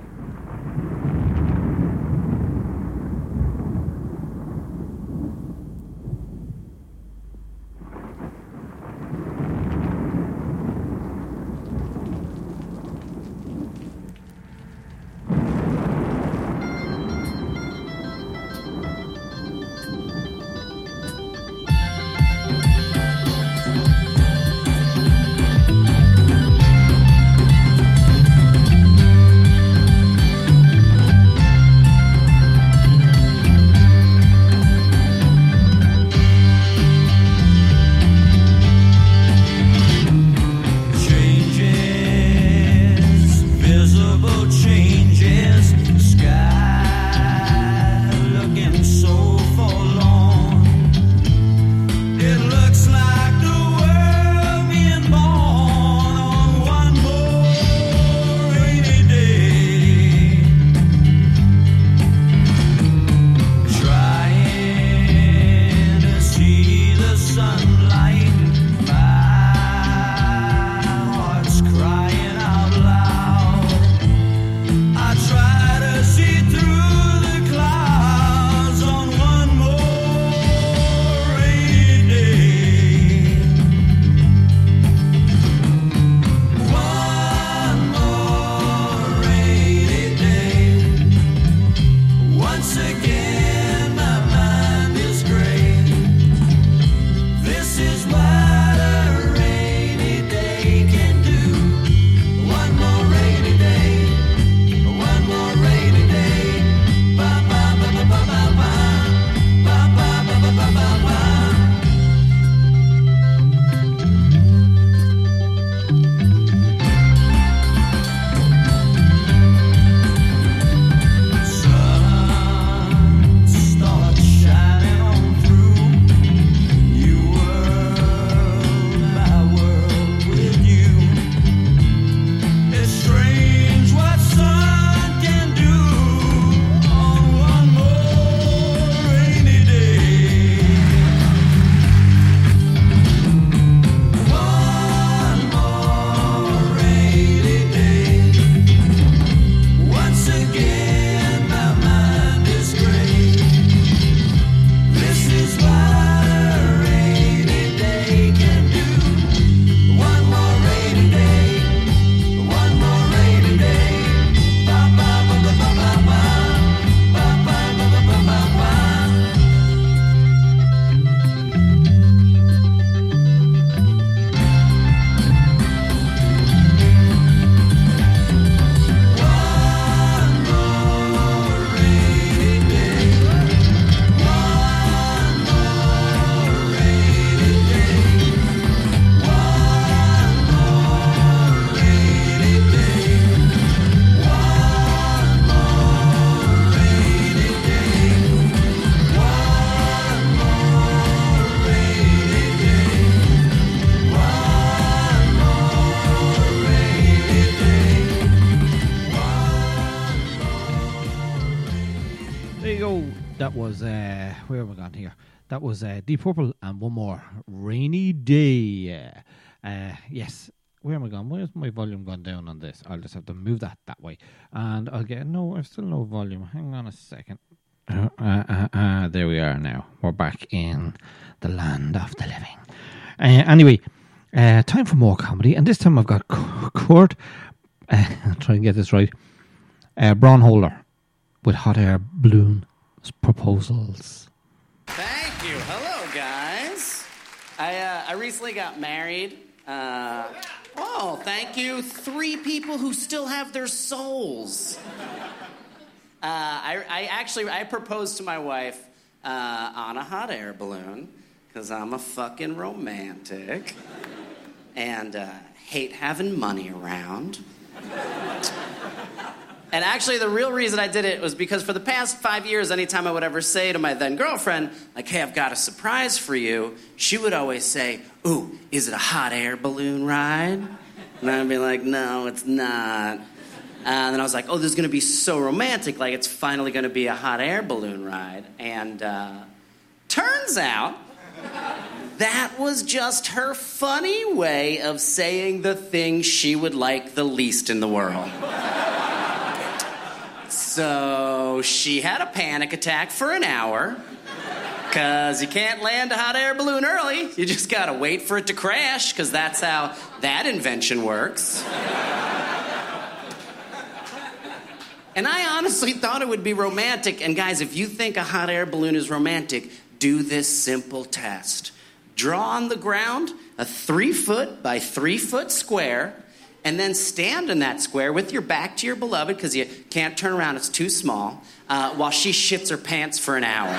That was, uh, where have we gone here? That was uh, Deep Purple and One More Rainy Day. Uh, yes, where am I going? Where's my volume gone down on this? I'll just have to move that that way. And I'll get, no, I've still no volume. Hang on a second. Uh, uh, uh, uh, there we are now. We're back in the land of the living. Uh, anyway, uh, time for more comedy. And this time I've got Kurt, uh, I'll try and get this right, uh, Braunholder with Hot Air Balloon Proposals. Thank you. Hello, guys. I uh, I recently got married. Uh, Oh, thank you. Three people who still have their souls. Uh, I, I actually, I proposed to my wife uh, on a hot air balloon because I'm a fucking romantic and uh, hate having money around. And actually, the real reason I did it was because for the past five years, anytime I would ever say to my then girlfriend, like, hey, I've got a surprise for you, she would always say, ooh, is it a hot air balloon ride? And I'd be like, no, it's not. And then I was like, oh, this is going to be so romantic, like it's finally going to be a hot air balloon ride. And uh, turns out that was just her funny way of saying the thing she would like the least in the world. So she had a panic attack for an hour, because you can't land a hot air balloon early. You just got to wait for it to crash, because that's how that invention works. And I honestly thought it would be romantic. And guys, if you think a hot air balloon is romantic, do this simple test. Draw on the ground a three foot by three foot square, and then stand in that square with your back to your beloved, because you can't turn around, it's too small, uh, while she shits her pants for an hour.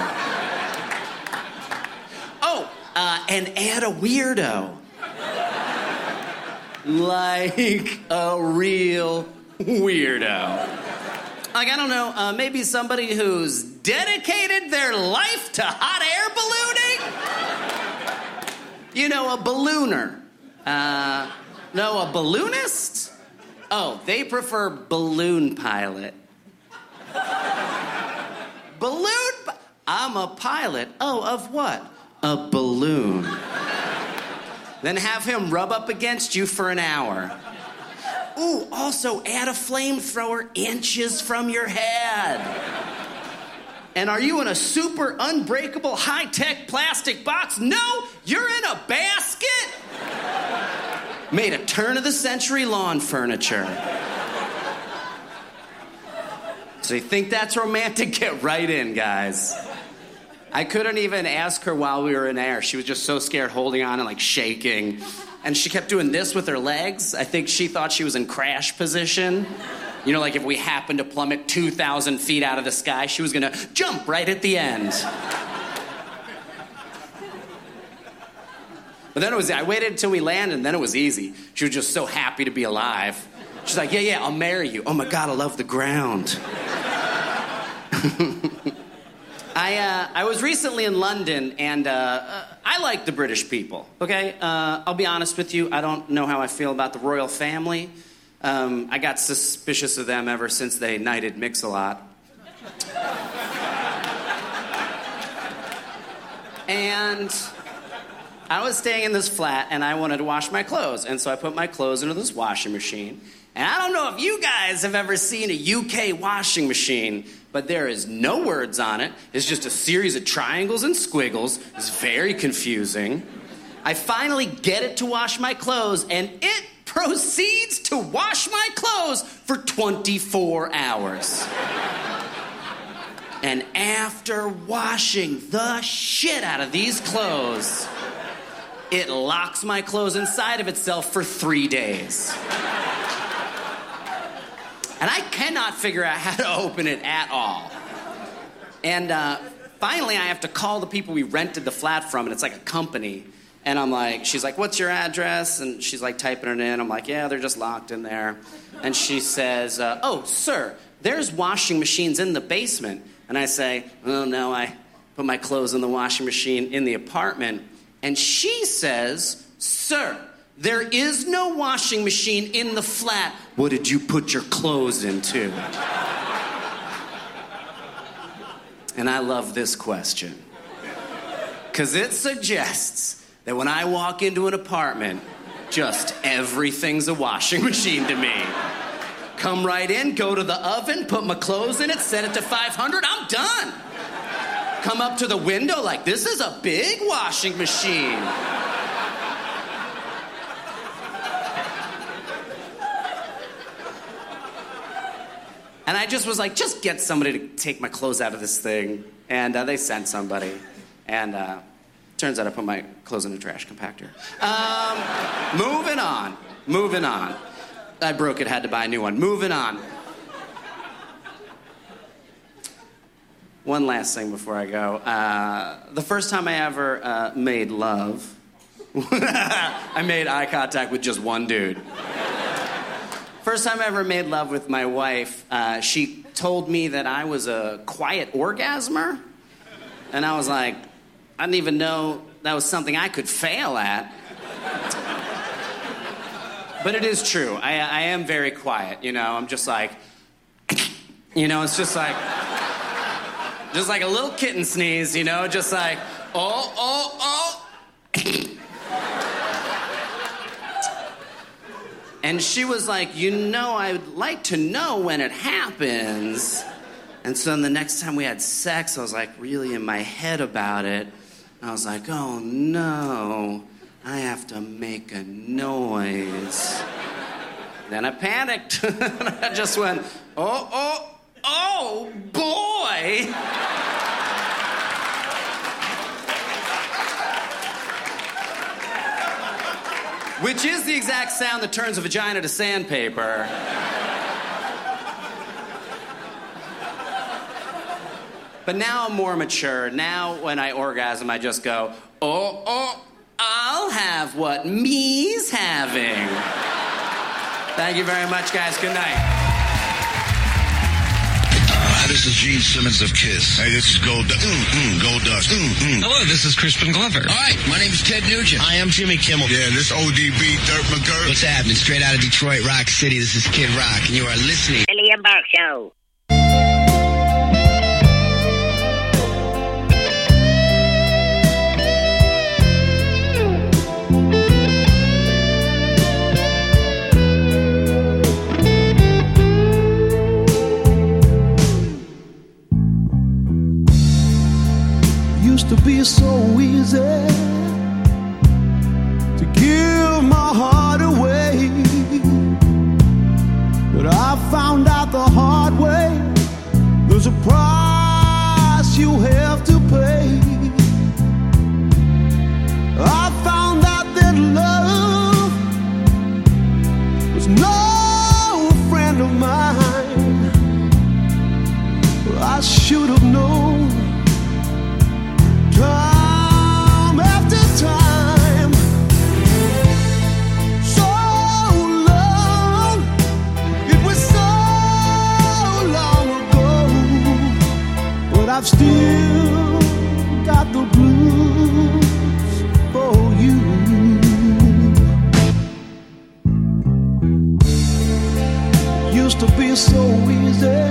Oh, uh, and add a weirdo. Like a real weirdo. Like, I don't know, uh, maybe somebody who's dedicated their life to hot air ballooning? You know, a ballooner. Uh... No, a balloonist? Oh, they prefer balloon pilot. Balloon? Pi- I'm a pilot. Oh, of what? A balloon. Then have him rub up against you for an hour. Ooh, also add a flamethrower inches from your head. And are you in a super unbreakable high-tech plastic box? No, you're in a basket. Made of turn-of-the-century lawn furniture. So you think that's romantic? Get right in, guys. I couldn't even ask her while we were in air. She was just so scared, holding on and, like, shaking. And she kept doing this with her legs. I think she thought she was in crash position. You know, like if we happened to plummet two thousand feet out of the sky, she was going to jump right at the end. But then it was, I waited until we landed, and then it was easy. She was just so happy to be alive. She's like, yeah, yeah, I'll marry you. Oh, my God, I love the ground. I uh, I was recently in London, and uh, uh, I like the British people, okay? Uh, I'll be honest with you, I don't know how I feel about the royal family. Um, I got suspicious of them ever since they knighted Mix-a-Lot. And I was staying in this flat, and I wanted to wash my clothes. And so I put my clothes into this washing machine. And I don't know if you guys have ever seen a U K washing machine, but there is no words on it. It's just a series of triangles and squiggles. It's very confusing. I finally get it to wash my clothes, and it proceeds to wash my clothes for twenty-four hours. And after washing the shit out of these clothes, it locks my clothes inside of itself for three days. And I cannot figure out how to open it at all. And uh, finally, I have to call the people we rented the flat from, and it's like a company. And I'm like, she's like, what's your address? And she's like typing it in. I'm like, yeah, they're just locked in there. And she says, uh, oh, sir, there's washing machines in the basement. And I say, oh, no, I put my clothes in the washing machine in the apartment. And she says, sir, there is no washing machine in the flat. What did you put your clothes into? And I love this question, because it suggests that when I walk into an apartment, just everything's a washing machine to me. Come right in, go to the oven, put my clothes in it, set it to five hundred, I'm done. Come up to the window like, this is a big washing machine. And I just was like, just get somebody to take my clothes out of this thing. And uh, they sent somebody. And uh, turns out I put my clothes in a trash compactor. Um, moving on. Moving on. I broke it, had to buy a new one. Moving on. One last thing before I go. Uh, the first time I ever uh, made love, I made eye contact with just one dude. First time I ever made love with my wife, uh, she told me that I was a quiet orgasmer. And I was like, I didn't even know that was something I could fail at. But it is true. I, I am very quiet, you know. I'm just like, you know, it's just like, just like a little kitten sneeze, you know, just like, oh, oh, oh. And she was like, you know, I would like to know when it happens. And so then the next time we had sex, I was like really in my head about it. And I was like, oh no, I have to make a noise. Then I panicked. I just went, oh, oh, oh, boy. Which is the exact sound that turns a vagina to sandpaper. But now I'm more mature. Now when I orgasm, I just go, oh, oh, I'll have what me's having. Thank you very much, guys. Good night. Hi, this is Gene Simmons of Kiss. Hey, this is Gold, mm, mm, Gold Dust. Mm, mm. Hello, this is Crispin Glover. All right, my name is Ted Nugent. I am Jimmy Kimmel. Yeah, this O D B, Dirt McGirt. What's happening? Straight out of Detroit, Rock City. This is Kid Rock, and you are listening. The Liam Burke Show. Used to be so easy to give my heart away, but I found out the hard way there's a price you have to pay. I found out that love was no friend of mine. I should have known. Time after time, so long, it was so long ago, but I've still got the blues for you. Used to be so easy.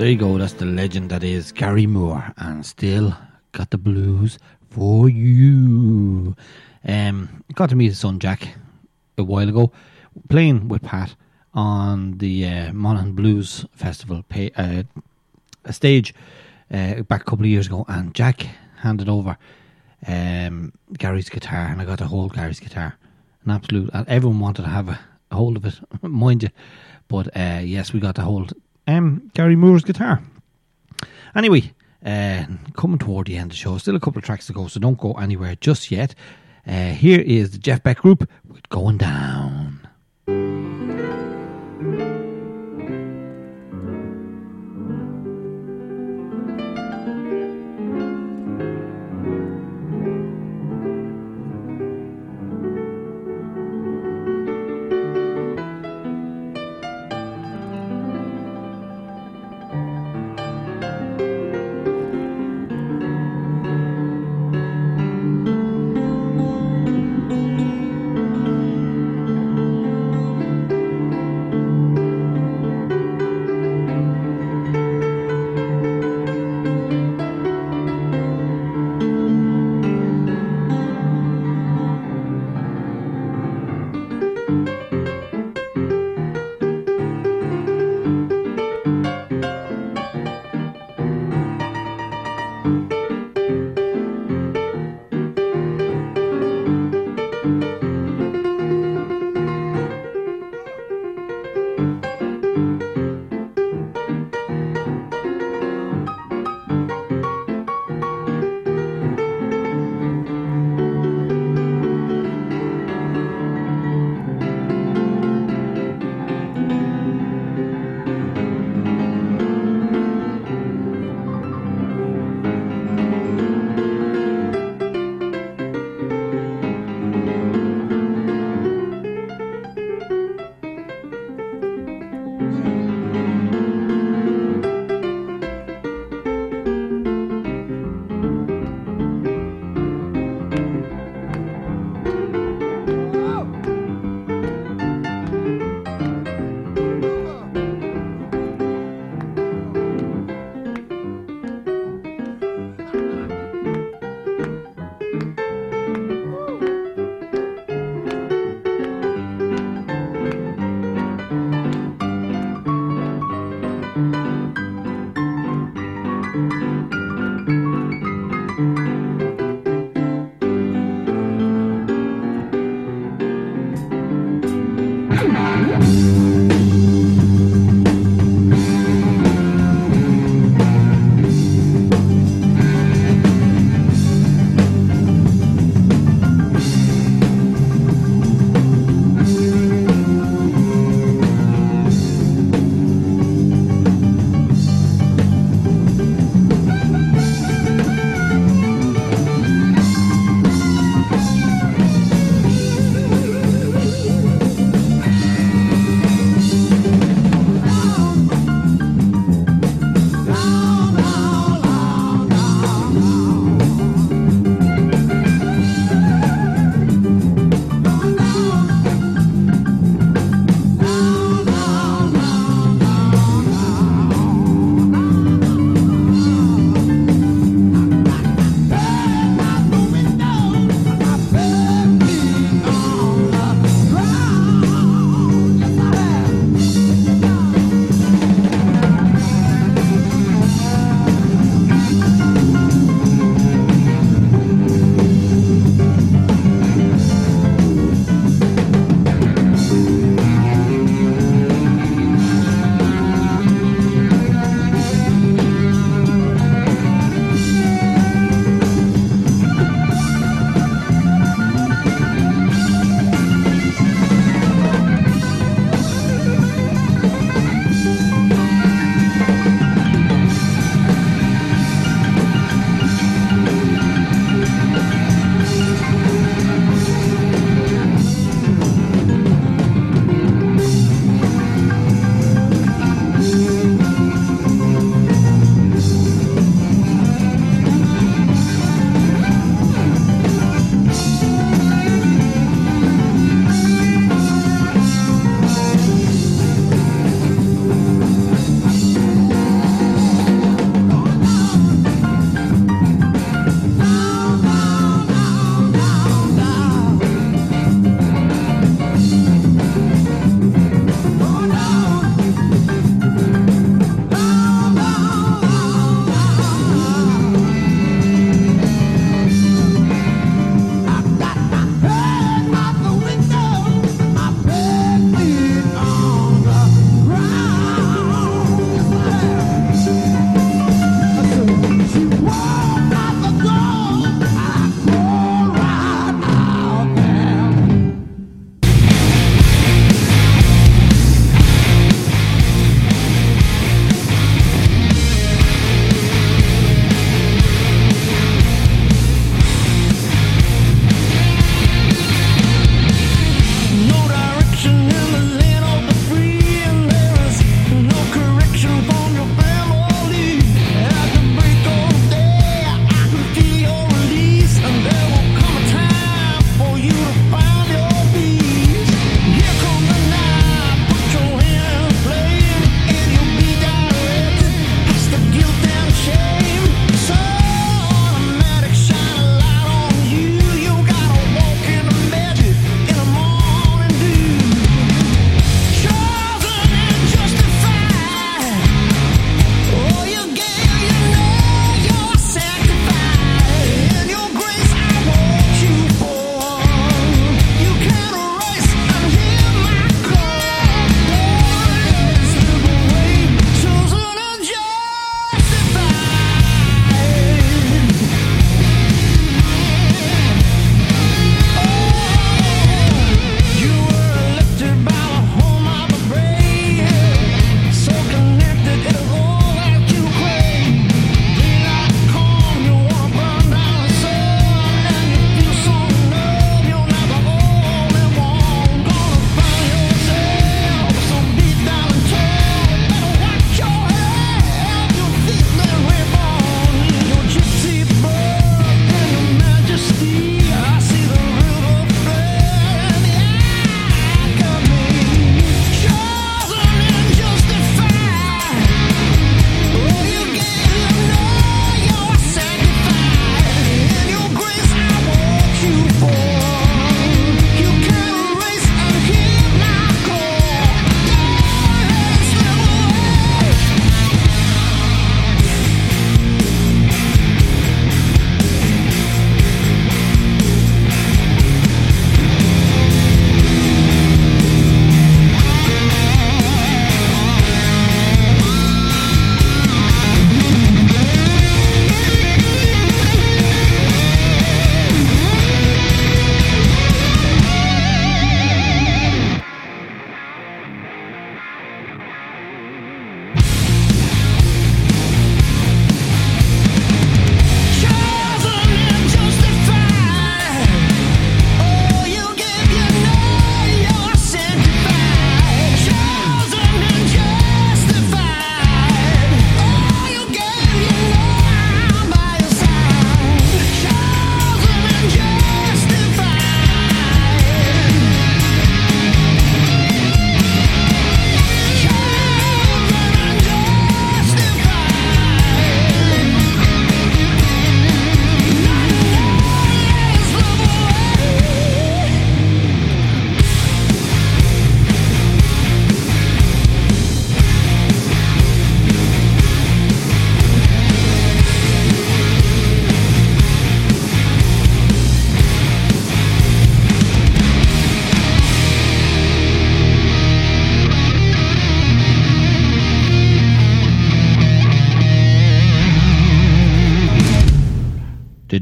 There you go. That's the legend that is Gary Moore, and Still Got the Blues for You. Um, got to meet his son Jack a while ago, playing with Pat on the uh, Monaghan Blues Festival pay, uh, a stage uh, back a couple of years ago, and Jack handed over um, Gary's guitar, and I got to hold Gary's guitar. An absolute, and everyone wanted to have a, a hold of it, mind you. But uh, yes, we got to hold um, Gary Moore's guitar. Anyway, uh, coming toward the end of the show, still a couple of tracks to go, so don't go anywhere just yet. Uh, here is the Jeff Beck Group with Going Down.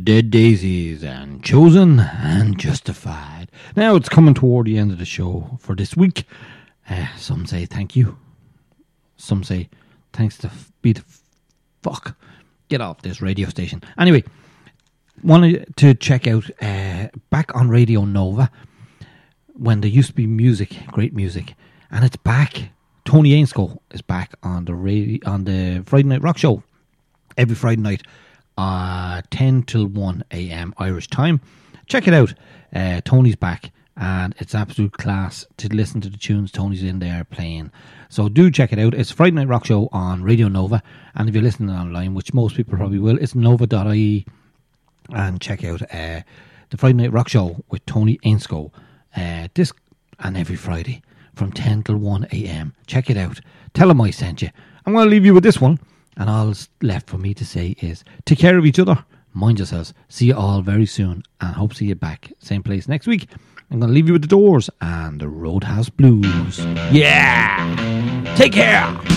Dead Daisies and Chosen and Justified. Now it's coming toward the end of the show for this week. Uh, some say thank you. Some say thanks to f- be the f- fuck. Get off this radio station. Anyway, wanted to check out uh, back on Radio Nova when there used to be music, great music, and it's back. Tony Ainscough is back on the radio, on the Friday Night Rock Show every Friday night, uh, ten till one a.m. Irish time. Check it out. Uh, Tony's back, and it's absolute class to listen to the tunes Tony's in there playing. So do check it out. It's Friday Night Rock Show on Radio Nova, and if you're listening online, which most people probably will, it's nova dot I E, and check out uh, the Friday Night Rock Show with Tony Ainscough uh, this and every Friday from ten till one a.m. Check it out. Tell them I sent you. I'm going to leave you with this one, and all left for me to say is take care of each other, mind yourselves, see you all very soon, and hope to see you back same place next week. I'm going to leave you with the Doors and the Roadhouse Blues. Yeah! Take care!